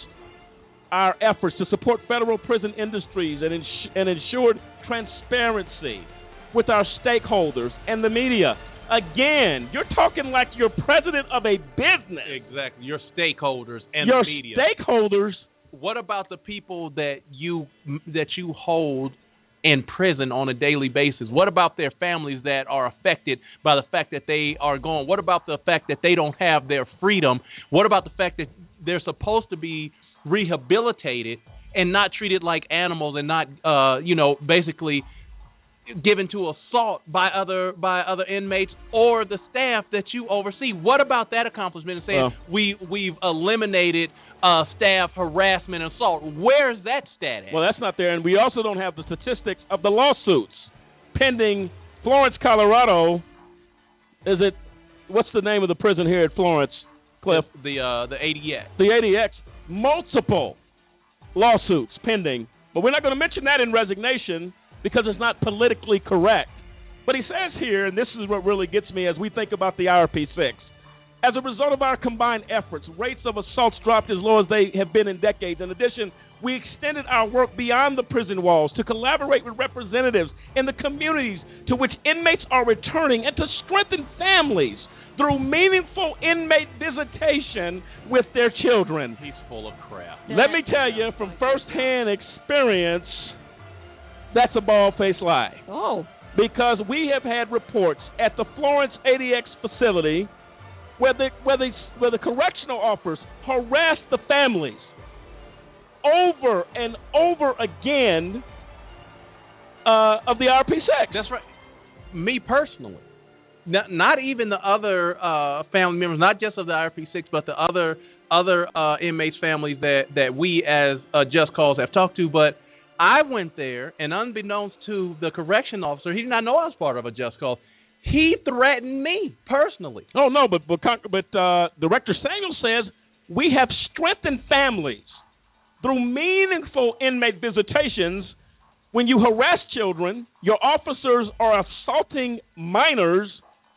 our efforts to support federal prison industries and, ins- and ensure transparency with our stakeholders and the media. Again, you're talking like you're president of a business. Exactly, your stakeholders and your the media. Your stakeholders. What about the people that you that you hold in prison on a daily basis? What about their families that are affected by the fact that they are gone? What about the fact that they don't have their freedom? What about the fact that they're supposed to be rehabilitated and not treated like animals and not, uh, you know, basically given to assault by other by other inmates or the staff that you oversee? What about that accomplishment and saying well, we we've eliminated uh, staff harassment and assault? Where's that stat at? Well, that's not there, and we also don't have the statistics of the lawsuits pending. Florence, Colorado. Is it? What's the name of the prison here at Florence, Cliff? The uh, the A D X. The A D X. Multiple lawsuits pending, but we're not going to mention that in resignation because it's not politically correct. But he says here, and this is what really gets me as we think about the I R P six, as a result of our combined efforts, rates of assaults dropped as low as they have been in decades. In addition, we extended our work beyond the prison walls to collaborate with representatives in the communities to which inmates are returning and to strengthen families through meaningful inmate visitation with their children. He's full of crap. Let me tell you from firsthand experience, that's a bald-faced lie. Oh. Because we have had reports at the Florence A D X facility where the, where the, where the correctional officers harassed the families over and over again uh, of the I R P six. That's right. Me personally. Not, not even the other uh, family members, not just of the I R P six, but the other other uh, inmates' families that, that we as uh, Just Cause have talked to. But I went there, and unbeknownst to the correction officer, he did not know I was part of a Just Cause. He threatened me personally. Oh, no, but but, but uh, Director Samuel says we have strengthened families through meaningful inmate visitations. When you harass children, your officers are assaulting minors.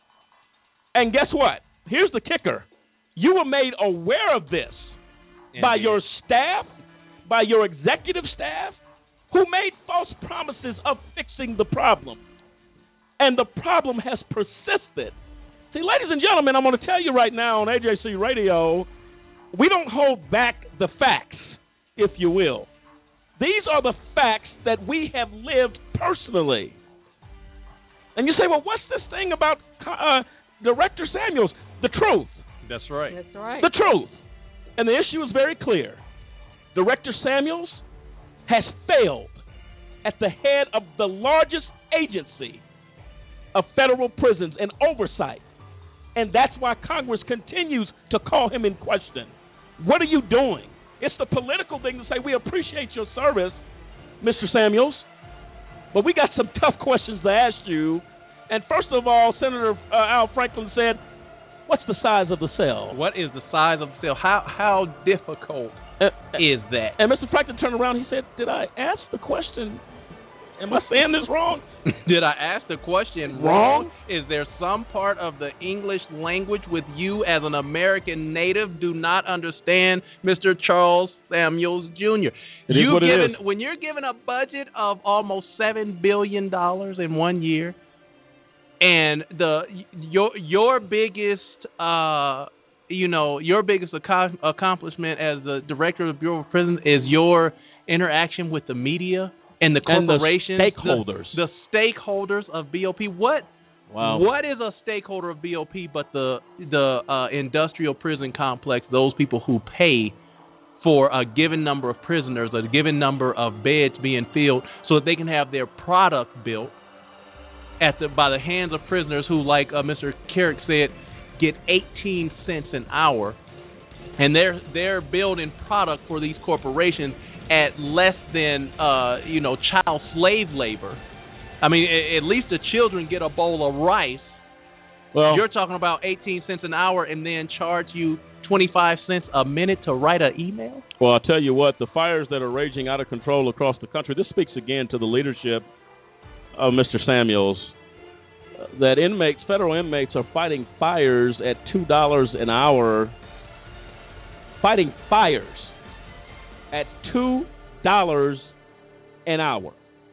And guess what? Here's the kicker. You were made aware of this Indeed. by your staff, by your executive staff, who made false promises of fixing the problem. And the problem has persisted. See, ladies and gentlemen, I'm going to tell you right now on A J C Radio, we don't hold back the facts, if you will. These are the facts that we have lived personally. And you say, well, what's this thing about uh, Director Samuels? The truth. That's right. That's right. The truth. And the issue is very clear. Director Samuels has failed at the head of the largest agency of federal prisons and oversight. And that's why Congress continues to call him in question. What are you doing? It's the political thing to say, we appreciate your service, Mister Samuels, but we got some tough questions to ask you. And first of all, Senator uh, Al Franken said, what's the size of the cell? What is the size of the cell? How how difficult uh, is that? And Mister Franken turned around and he said, did I ask the question? Am I saying this wrong? Did I ask the question wrong? wrong? Is there some part of the English language with you as an American native do not understand, Mister Charles Samuels Junior? It you is what given, it is. When you're given a budget of almost seven billion dollars in one year, and the your your biggest uh you know your biggest ac- accomplishment as the director of the Bureau of Prisons is your interaction with the media and the corporations, and the stakeholders, the, the stakeholders of B O P. What wow. what is a stakeholder of B O P but the the uh, industrial prison complex? Those people who pay for a given number of prisoners, a given number of beds being filled, so that they can have their product built at the by the hands of prisoners who, like uh, Mister Carrick said, get eighteen cents an hour, and they're they're building product for these corporations at less than uh, you know child slave labor. I mean, at least the children get a bowl of rice. Well, you're talking about eighteen cents an hour, and then charge you twenty-five cents a minute to write an email. Well, I'll tell you what, the fires that are raging out of control across the country. This speaks again to the leadership of Mister Samuels. Uh, that inmates, federal inmates, are fighting fires at two dollars an hour. Fighting fires at two dollars an hour.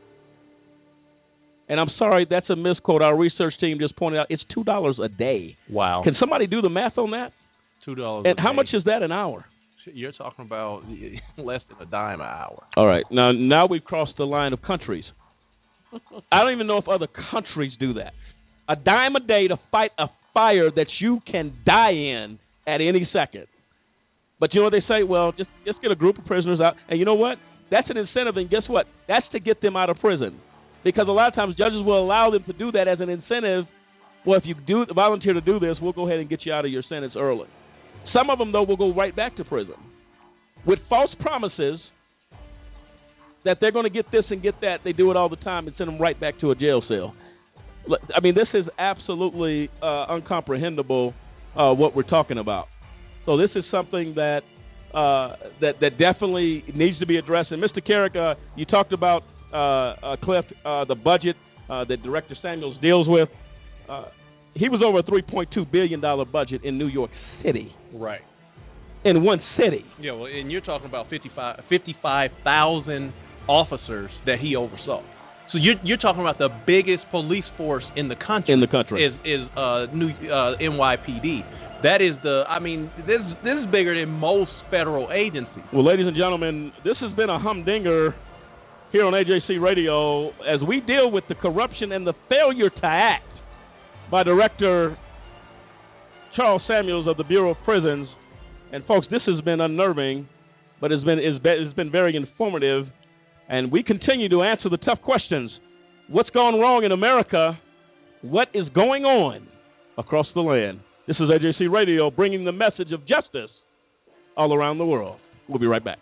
And I'm sorry, that's a misquote. Our research team just pointed out it's two dollars a day. Wow. Can somebody do the math on that? two dollars And a how day. much is that an hour? You're talking about less than a dime an hour. All right. Now, now we've crossed the line of countries. I don't even know if other countries do that. A dime a day to fight a fire that you can die in at any second. But you know what they say? Well, just just get a group of prisoners out. And you know what? That's an incentive, and guess what? That's to get them out of prison. Because a lot of times judges will allow them to do that as an incentive. Well, if you do volunteer to do this, we'll go ahead and get you out of your sentence early. Some of them, though, will go right back to prison with false promises that they're going to get this and get that. They do it all the time and send them right back to a jail cell. I mean, this is absolutely uh, incomprehensible uh, what we're talking about. So this is something that uh, that that definitely needs to be addressed. And Mister Carrick, uh, you talked about uh, uh, Cliff, uh, the budget uh, that Director Samuels deals with. Uh, he was over a three point two billion dollars budget in New York City. Right. In one city. Yeah, well, and you're talking about fifty-five thousand officers that he oversaw. So you're you're talking about the biggest police force in the country. In the country is is uh, new uh, N Y P D. That is the. I mean, this this is bigger than most federal agencies. Well, ladies and gentlemen, this has been a humdinger here on A J C Radio as we deal with the corruption and the failure to act by Director Charles Samuels of the Bureau of Prisons. And folks, this has been unnerving, but it's been it's been, it's been very informative. And we continue to answer the tough questions. What's gone wrong in America? What is going on across the land? This is A J C Radio bringing the message of justice all around the world. We'll be right back.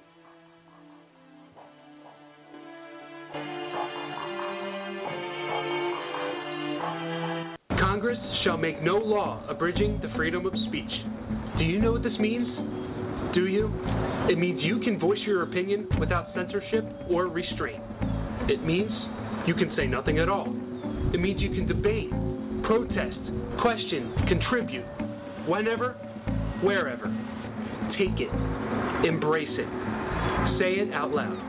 Congress shall make no law abridging the freedom of speech. Do you know what this means? Do you? It means you can voice your opinion without censorship or restraint. It means you can say nothing at all. It means you can debate, protest, question, contribute, whenever, wherever. Take it. Embrace it. Say it out loud.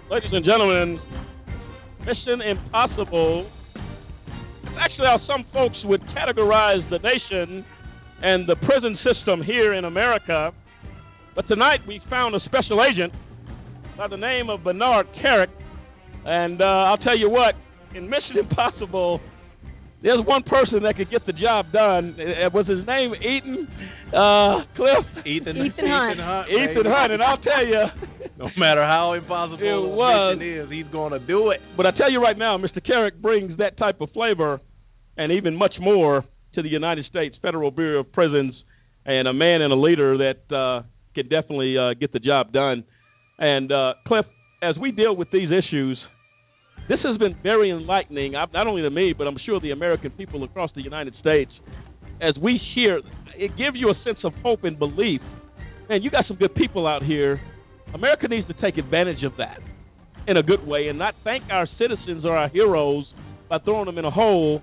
Ladies and gentlemen, Mission Impossible. It's actually how some folks would categorize the nation and the prison system here in America. But tonight we found a special agent by the name of Bernard Kerik. And uh, I'll tell you what, in Mission Impossible, there's one person that could get the job done. Uh, was his name Ethan? Uh, Cliff? Ethan, Ethan Hunt. Hunt. Ethan Hunt. And I'll tell you, no matter how impossible it the was, mission is, he's going to do it. But I tell you right now, Mister Kerik brings that type of flavor and even much more to the United States Federal Bureau of Prisons, and a man and a leader that uh, can definitely uh, get the job done. And, uh, Cliff, as we deal with these issues, this has been very enlightening, not only to me, but I'm sure the American people across the United States. As we hear, it gives you a sense of hope and belief. Man, you got some good people out here. America needs to take advantage of that in a good way and not thank our citizens or our heroes by throwing them in a hole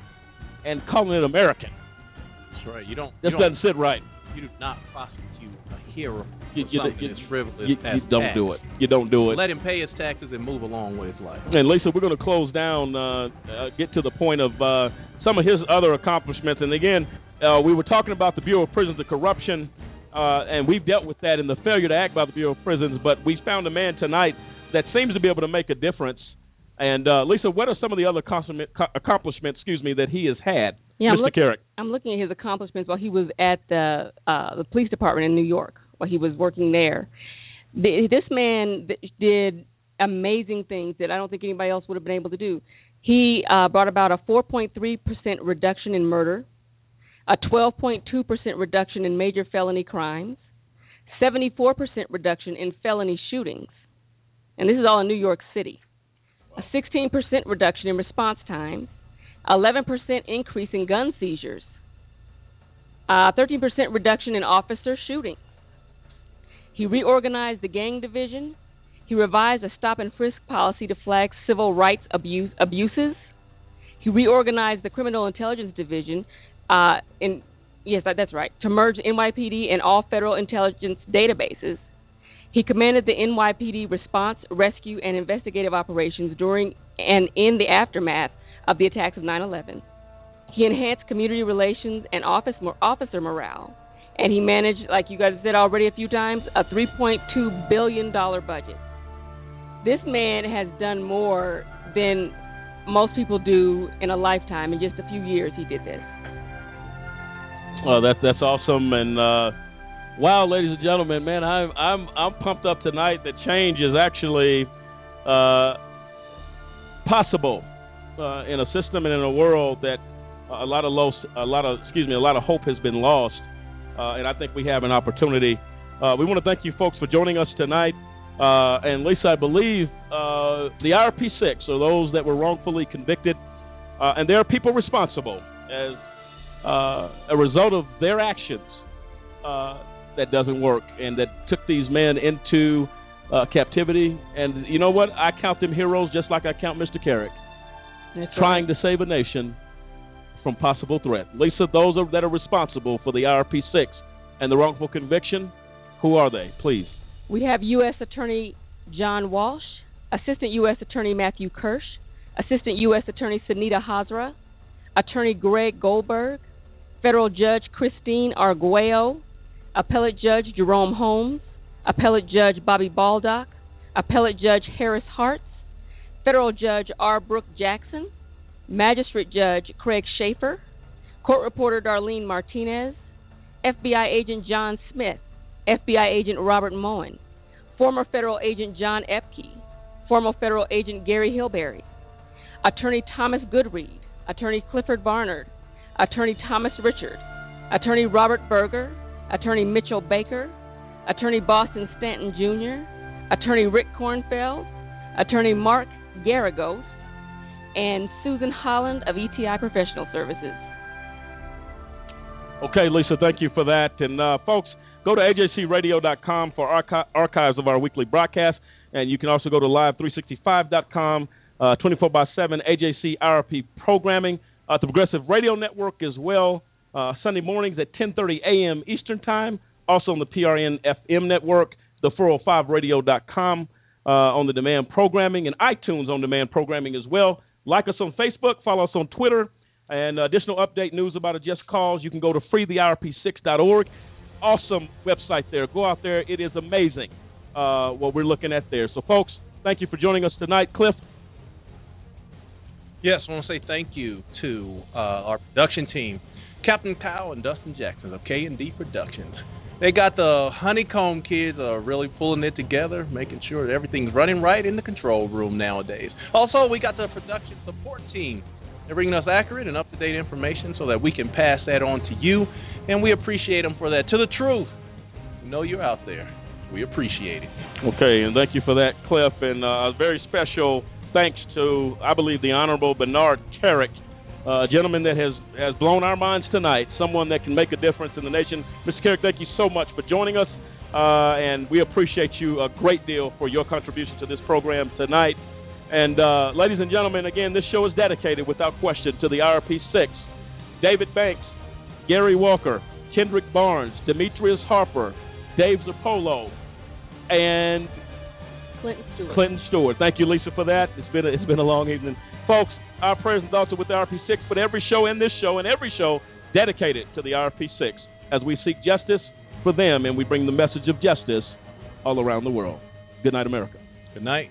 and calling it American. That's right. You don't. This you don't, doesn't sit right. You do not prosecute a hero You, for you, something you, that's frivolous. you, as you don't tax. do it. You don't do it. Let him pay his taxes and move along with his life. And Lisa, we're going to close down, uh, uh, get to the point of uh, some of his other accomplishments. And again, uh, we were talking about the Bureau of Prisons, the corruption, uh, and we've dealt with that and the failure to act by the Bureau of Prisons. But we found a man tonight that seems to be able to make a difference. And uh, Lisa, what are some of the other accomplishments, excuse me, that he has had, yeah, Mister I'm look, Kerik? I'm looking at his accomplishments while he was at the uh, the police department in New York, while he was working there. The, this man did amazing things that I don't think anybody else would have been able to do. He uh, brought about a four point three percent reduction in murder, a twelve point two percent reduction in major felony crimes, seventy-four percent reduction in felony shootings, and this is all in New York City. A sixteen percent reduction in response times, eleven percent increase in gun seizures, uh, thirteen percent reduction in officer shootings. He reorganized the gang division. He revised a stop and frisk policy to flag civil rights abuse, abuses. He reorganized the criminal intelligence division, uh, in yes, that's right, to merge N Y P D and all federal intelligence databases. He commanded the N Y P D response, rescue, and investigative operations during and in the aftermath of the attacks of nine eleven. He enhanced community relations and office officer morale, and he managed, like you guys said already a few times, a three point two billion dollars budget. This man has done more than most people do in a lifetime. In just a few years, he did this. Well, that's that's awesome, and uh, wow, ladies and gentlemen, man, I'm I'm I'm pumped up tonight that change is actually uh, possible uh, in a system and in a world that a lot of low, a lot of excuse me, a lot of hope has been lost, uh, and I think we have an opportunity. Uh, we want to thank you folks for joining us tonight, uh, and Lisa, I believe uh, the I R P six, or those that were wrongfully convicted, uh, and there are people responsible as uh, a result of their actions. Uh, that doesn't work, and that took these men into uh, captivity. And you know what? I count them heroes just like I count Mister Kerik, That's trying right. to save a nation from possible threat. Lisa, those are, that are responsible for the I R P six and the wrongful conviction, who are they, please? We have U S Attorney John Walsh, Assistant U S Attorney Matthew Kirsch, Assistant U S Attorney Sunita Hazra, Attorney Greg Goldberg, Federal Judge Christine Arguello, Appellate Judge Jerome Holmes, Appellate Judge Bobby Baldock, Appellate Judge Harris Hartz, Federal Judge R. Brooke Jackson, Magistrate Judge Craig Schaefer, Court Reporter Darlene Martinez, F B I Agent John Smith, F B I Agent Robert Moen, former Federal Agent John Epke, former Federal Agent Gary Hilberry, Attorney Thomas Goodread, Attorney Clifford Barnard, Attorney Thomas Richard, Attorney Robert Berger, Attorney Mitchell Baker, Attorney Boston Stanton Junior, Attorney Rick Kornfeld, Attorney Mark Garagos, and Susan Holland of E T I Professional Services. Okay, Lisa, thank you for that. And, uh, folks, go to A J C radio dot com for archi- archives of our weekly broadcast, and you can also go to live three sixty-five dot com, uh, twenty-four by seven A J C I R P programming, uh, the Progressive Radio Network as well. Uh, Sunday mornings at ten thirty a.m. Eastern Time, also on the P R N F M network, the four oh five radio dot com. uh, on the demand programming and iTunes on demand programming as well. Like us on Facebook, follow us on Twitter, and additional update news about a Just Cause. You can go to free the I R P six dot org. Awesome website there. Go out there. It is amazing uh, what we're looking at there. So, folks, thank you for joining us tonight. Cliff? Yes, I want to say thank you to uh, our production team, Captain Kyle and Dustin Jackson of K and D Productions. They got the Honeycomb kids uh, really pulling it together, making sure that everything's running right in the control room nowadays. Also, we got the production support team. They're bringing us accurate and up-to-date information so that we can pass that on to you, and we appreciate them for that. To the truth, we know you're out there. We appreciate it. Okay, and thank you for that, Cliff, and uh, a very special thanks to, I believe, the Honorable Bernard Carrick, uh, a gentleman that has, has blown our minds tonight, someone that can make a difference in the nation. Mister Carrick, thank you so much for joining us, uh, and we appreciate you a great deal for your contribution to this program tonight. And, uh, ladies and gentlemen, again, this show is dedicated, without question, to the I R P six. David Banks, Gary Walker, Kendrick Barnes, Demetrius Harper, Dave Zappolo, and Clinton Stewart. Clinton Stewart. Thank you, Lisa, for that. It's been a, it's been a long evening. Folks, our prayers and thoughts are with the I R P six, but every show and this show and every show dedicated to the I R P six as we seek justice for them and we bring the message of justice all around the world. Good night, America. Good night.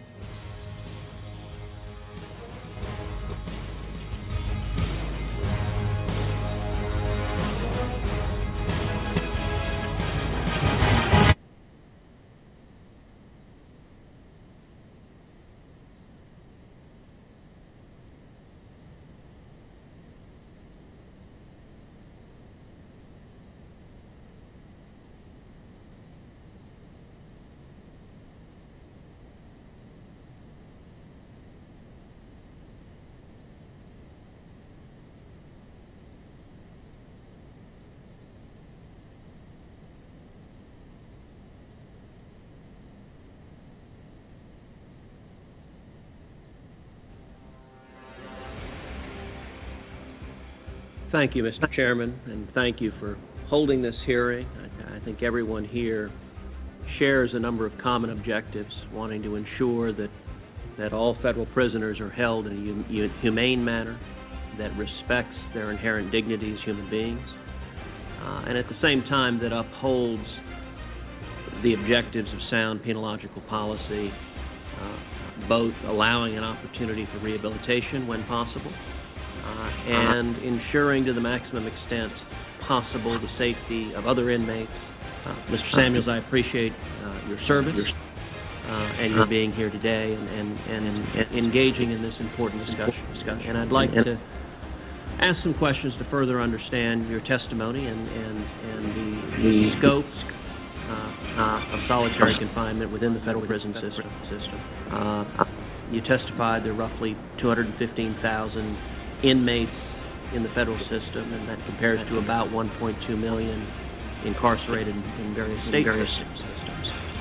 Thank you, Mister Chairman, and thank you for holding this hearing. I, I think everyone here shares a number of common objectives, wanting to ensure that that all federal prisoners are held in a hum, humane manner that respects their inherent dignity as human beings, uh, and at the same time that upholds the objectives of sound penological policy, uh, both allowing an opportunity for rehabilitation when possible, Uh, and ensuring to the maximum extent possible the safety of other inmates. Uh, Mister Samuels, I appreciate uh, your service uh, and your being here today and, and, and, and engaging in this important discussion. discussion. And I'd like to ask some questions to further understand your testimony and, and, and the, the scope uh, uh, of solitary confinement within the federal prison system. system. Uh, you testified there are roughly two hundred fifteen thousand inmates in the federal system, and that compares to about one point two million incarcerated in various state various systems.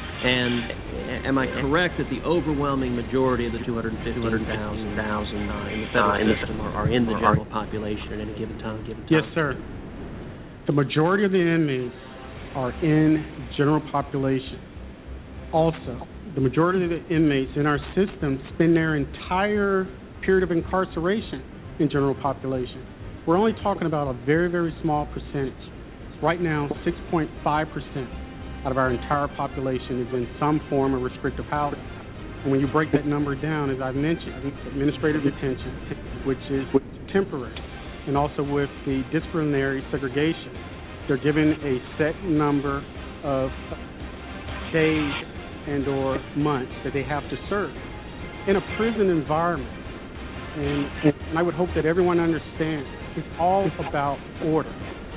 And am I correct that the overwhelming majority of the two hundred fifteen thousand uh, in the federal uh, system are, are in the general population at any given time? Given time? Yes, sir. The majority of the inmates are in general population. Also, the majority of the inmates in our system spend their entire period of incarceration in general population. We're only talking about a very, very small percentage. Right now, six point five percent out of our entire population is in some form of restrictive housing. And when you break that number down, as I've mentioned, administrative detention, which is temporary, and also with the disciplinary segregation, they're given a set number of days and or months that they have to serve. In a prison environment, And, and I would hope that everyone understands it's all about order.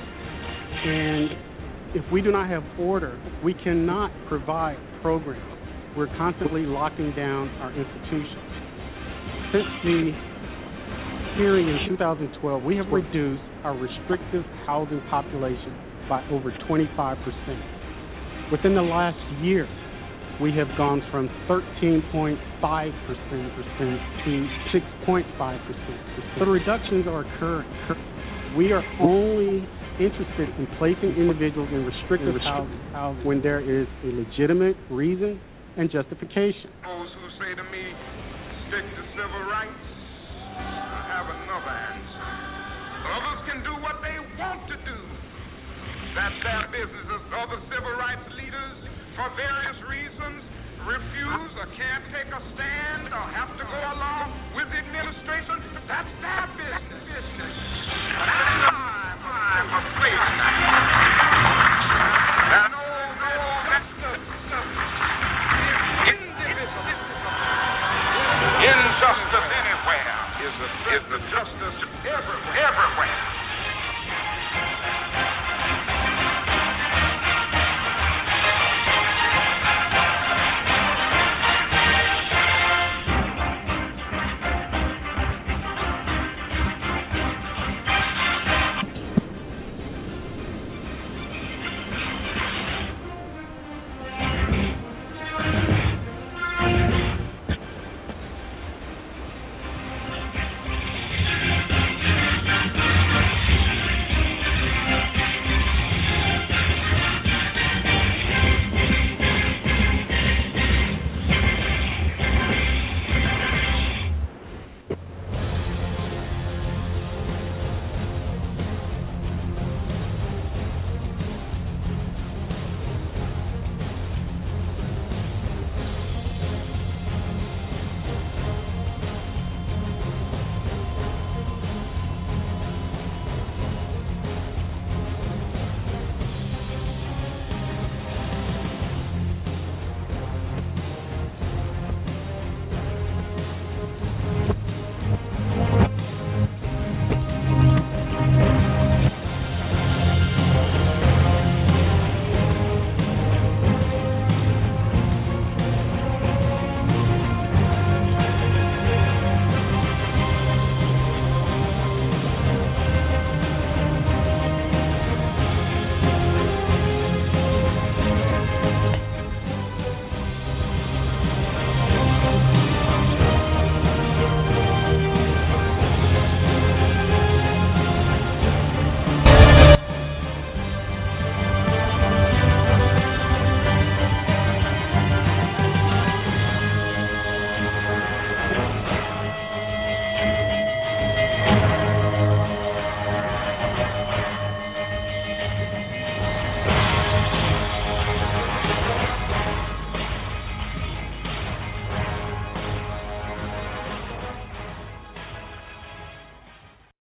And if we do not have order, we cannot provide programs. We're constantly locking down our institutions. Since the hearing in two thousand twelve, we have reduced our restrictive housing population by over twenty-five percent. Within the last year, we have gone from thirteen point five percent to six point five percent. So the reductions are occurring. We are only interested in placing individuals in restrictive housing when there is a legitimate reason and justification. me stick to civil rights, I have another answer. Others can do what they want to do. That's their business. As other civil rights leaders, for various reasons, refuse or can't take a stand or have to go along with the administration, that's their business. But I'm, I'm afraid of that.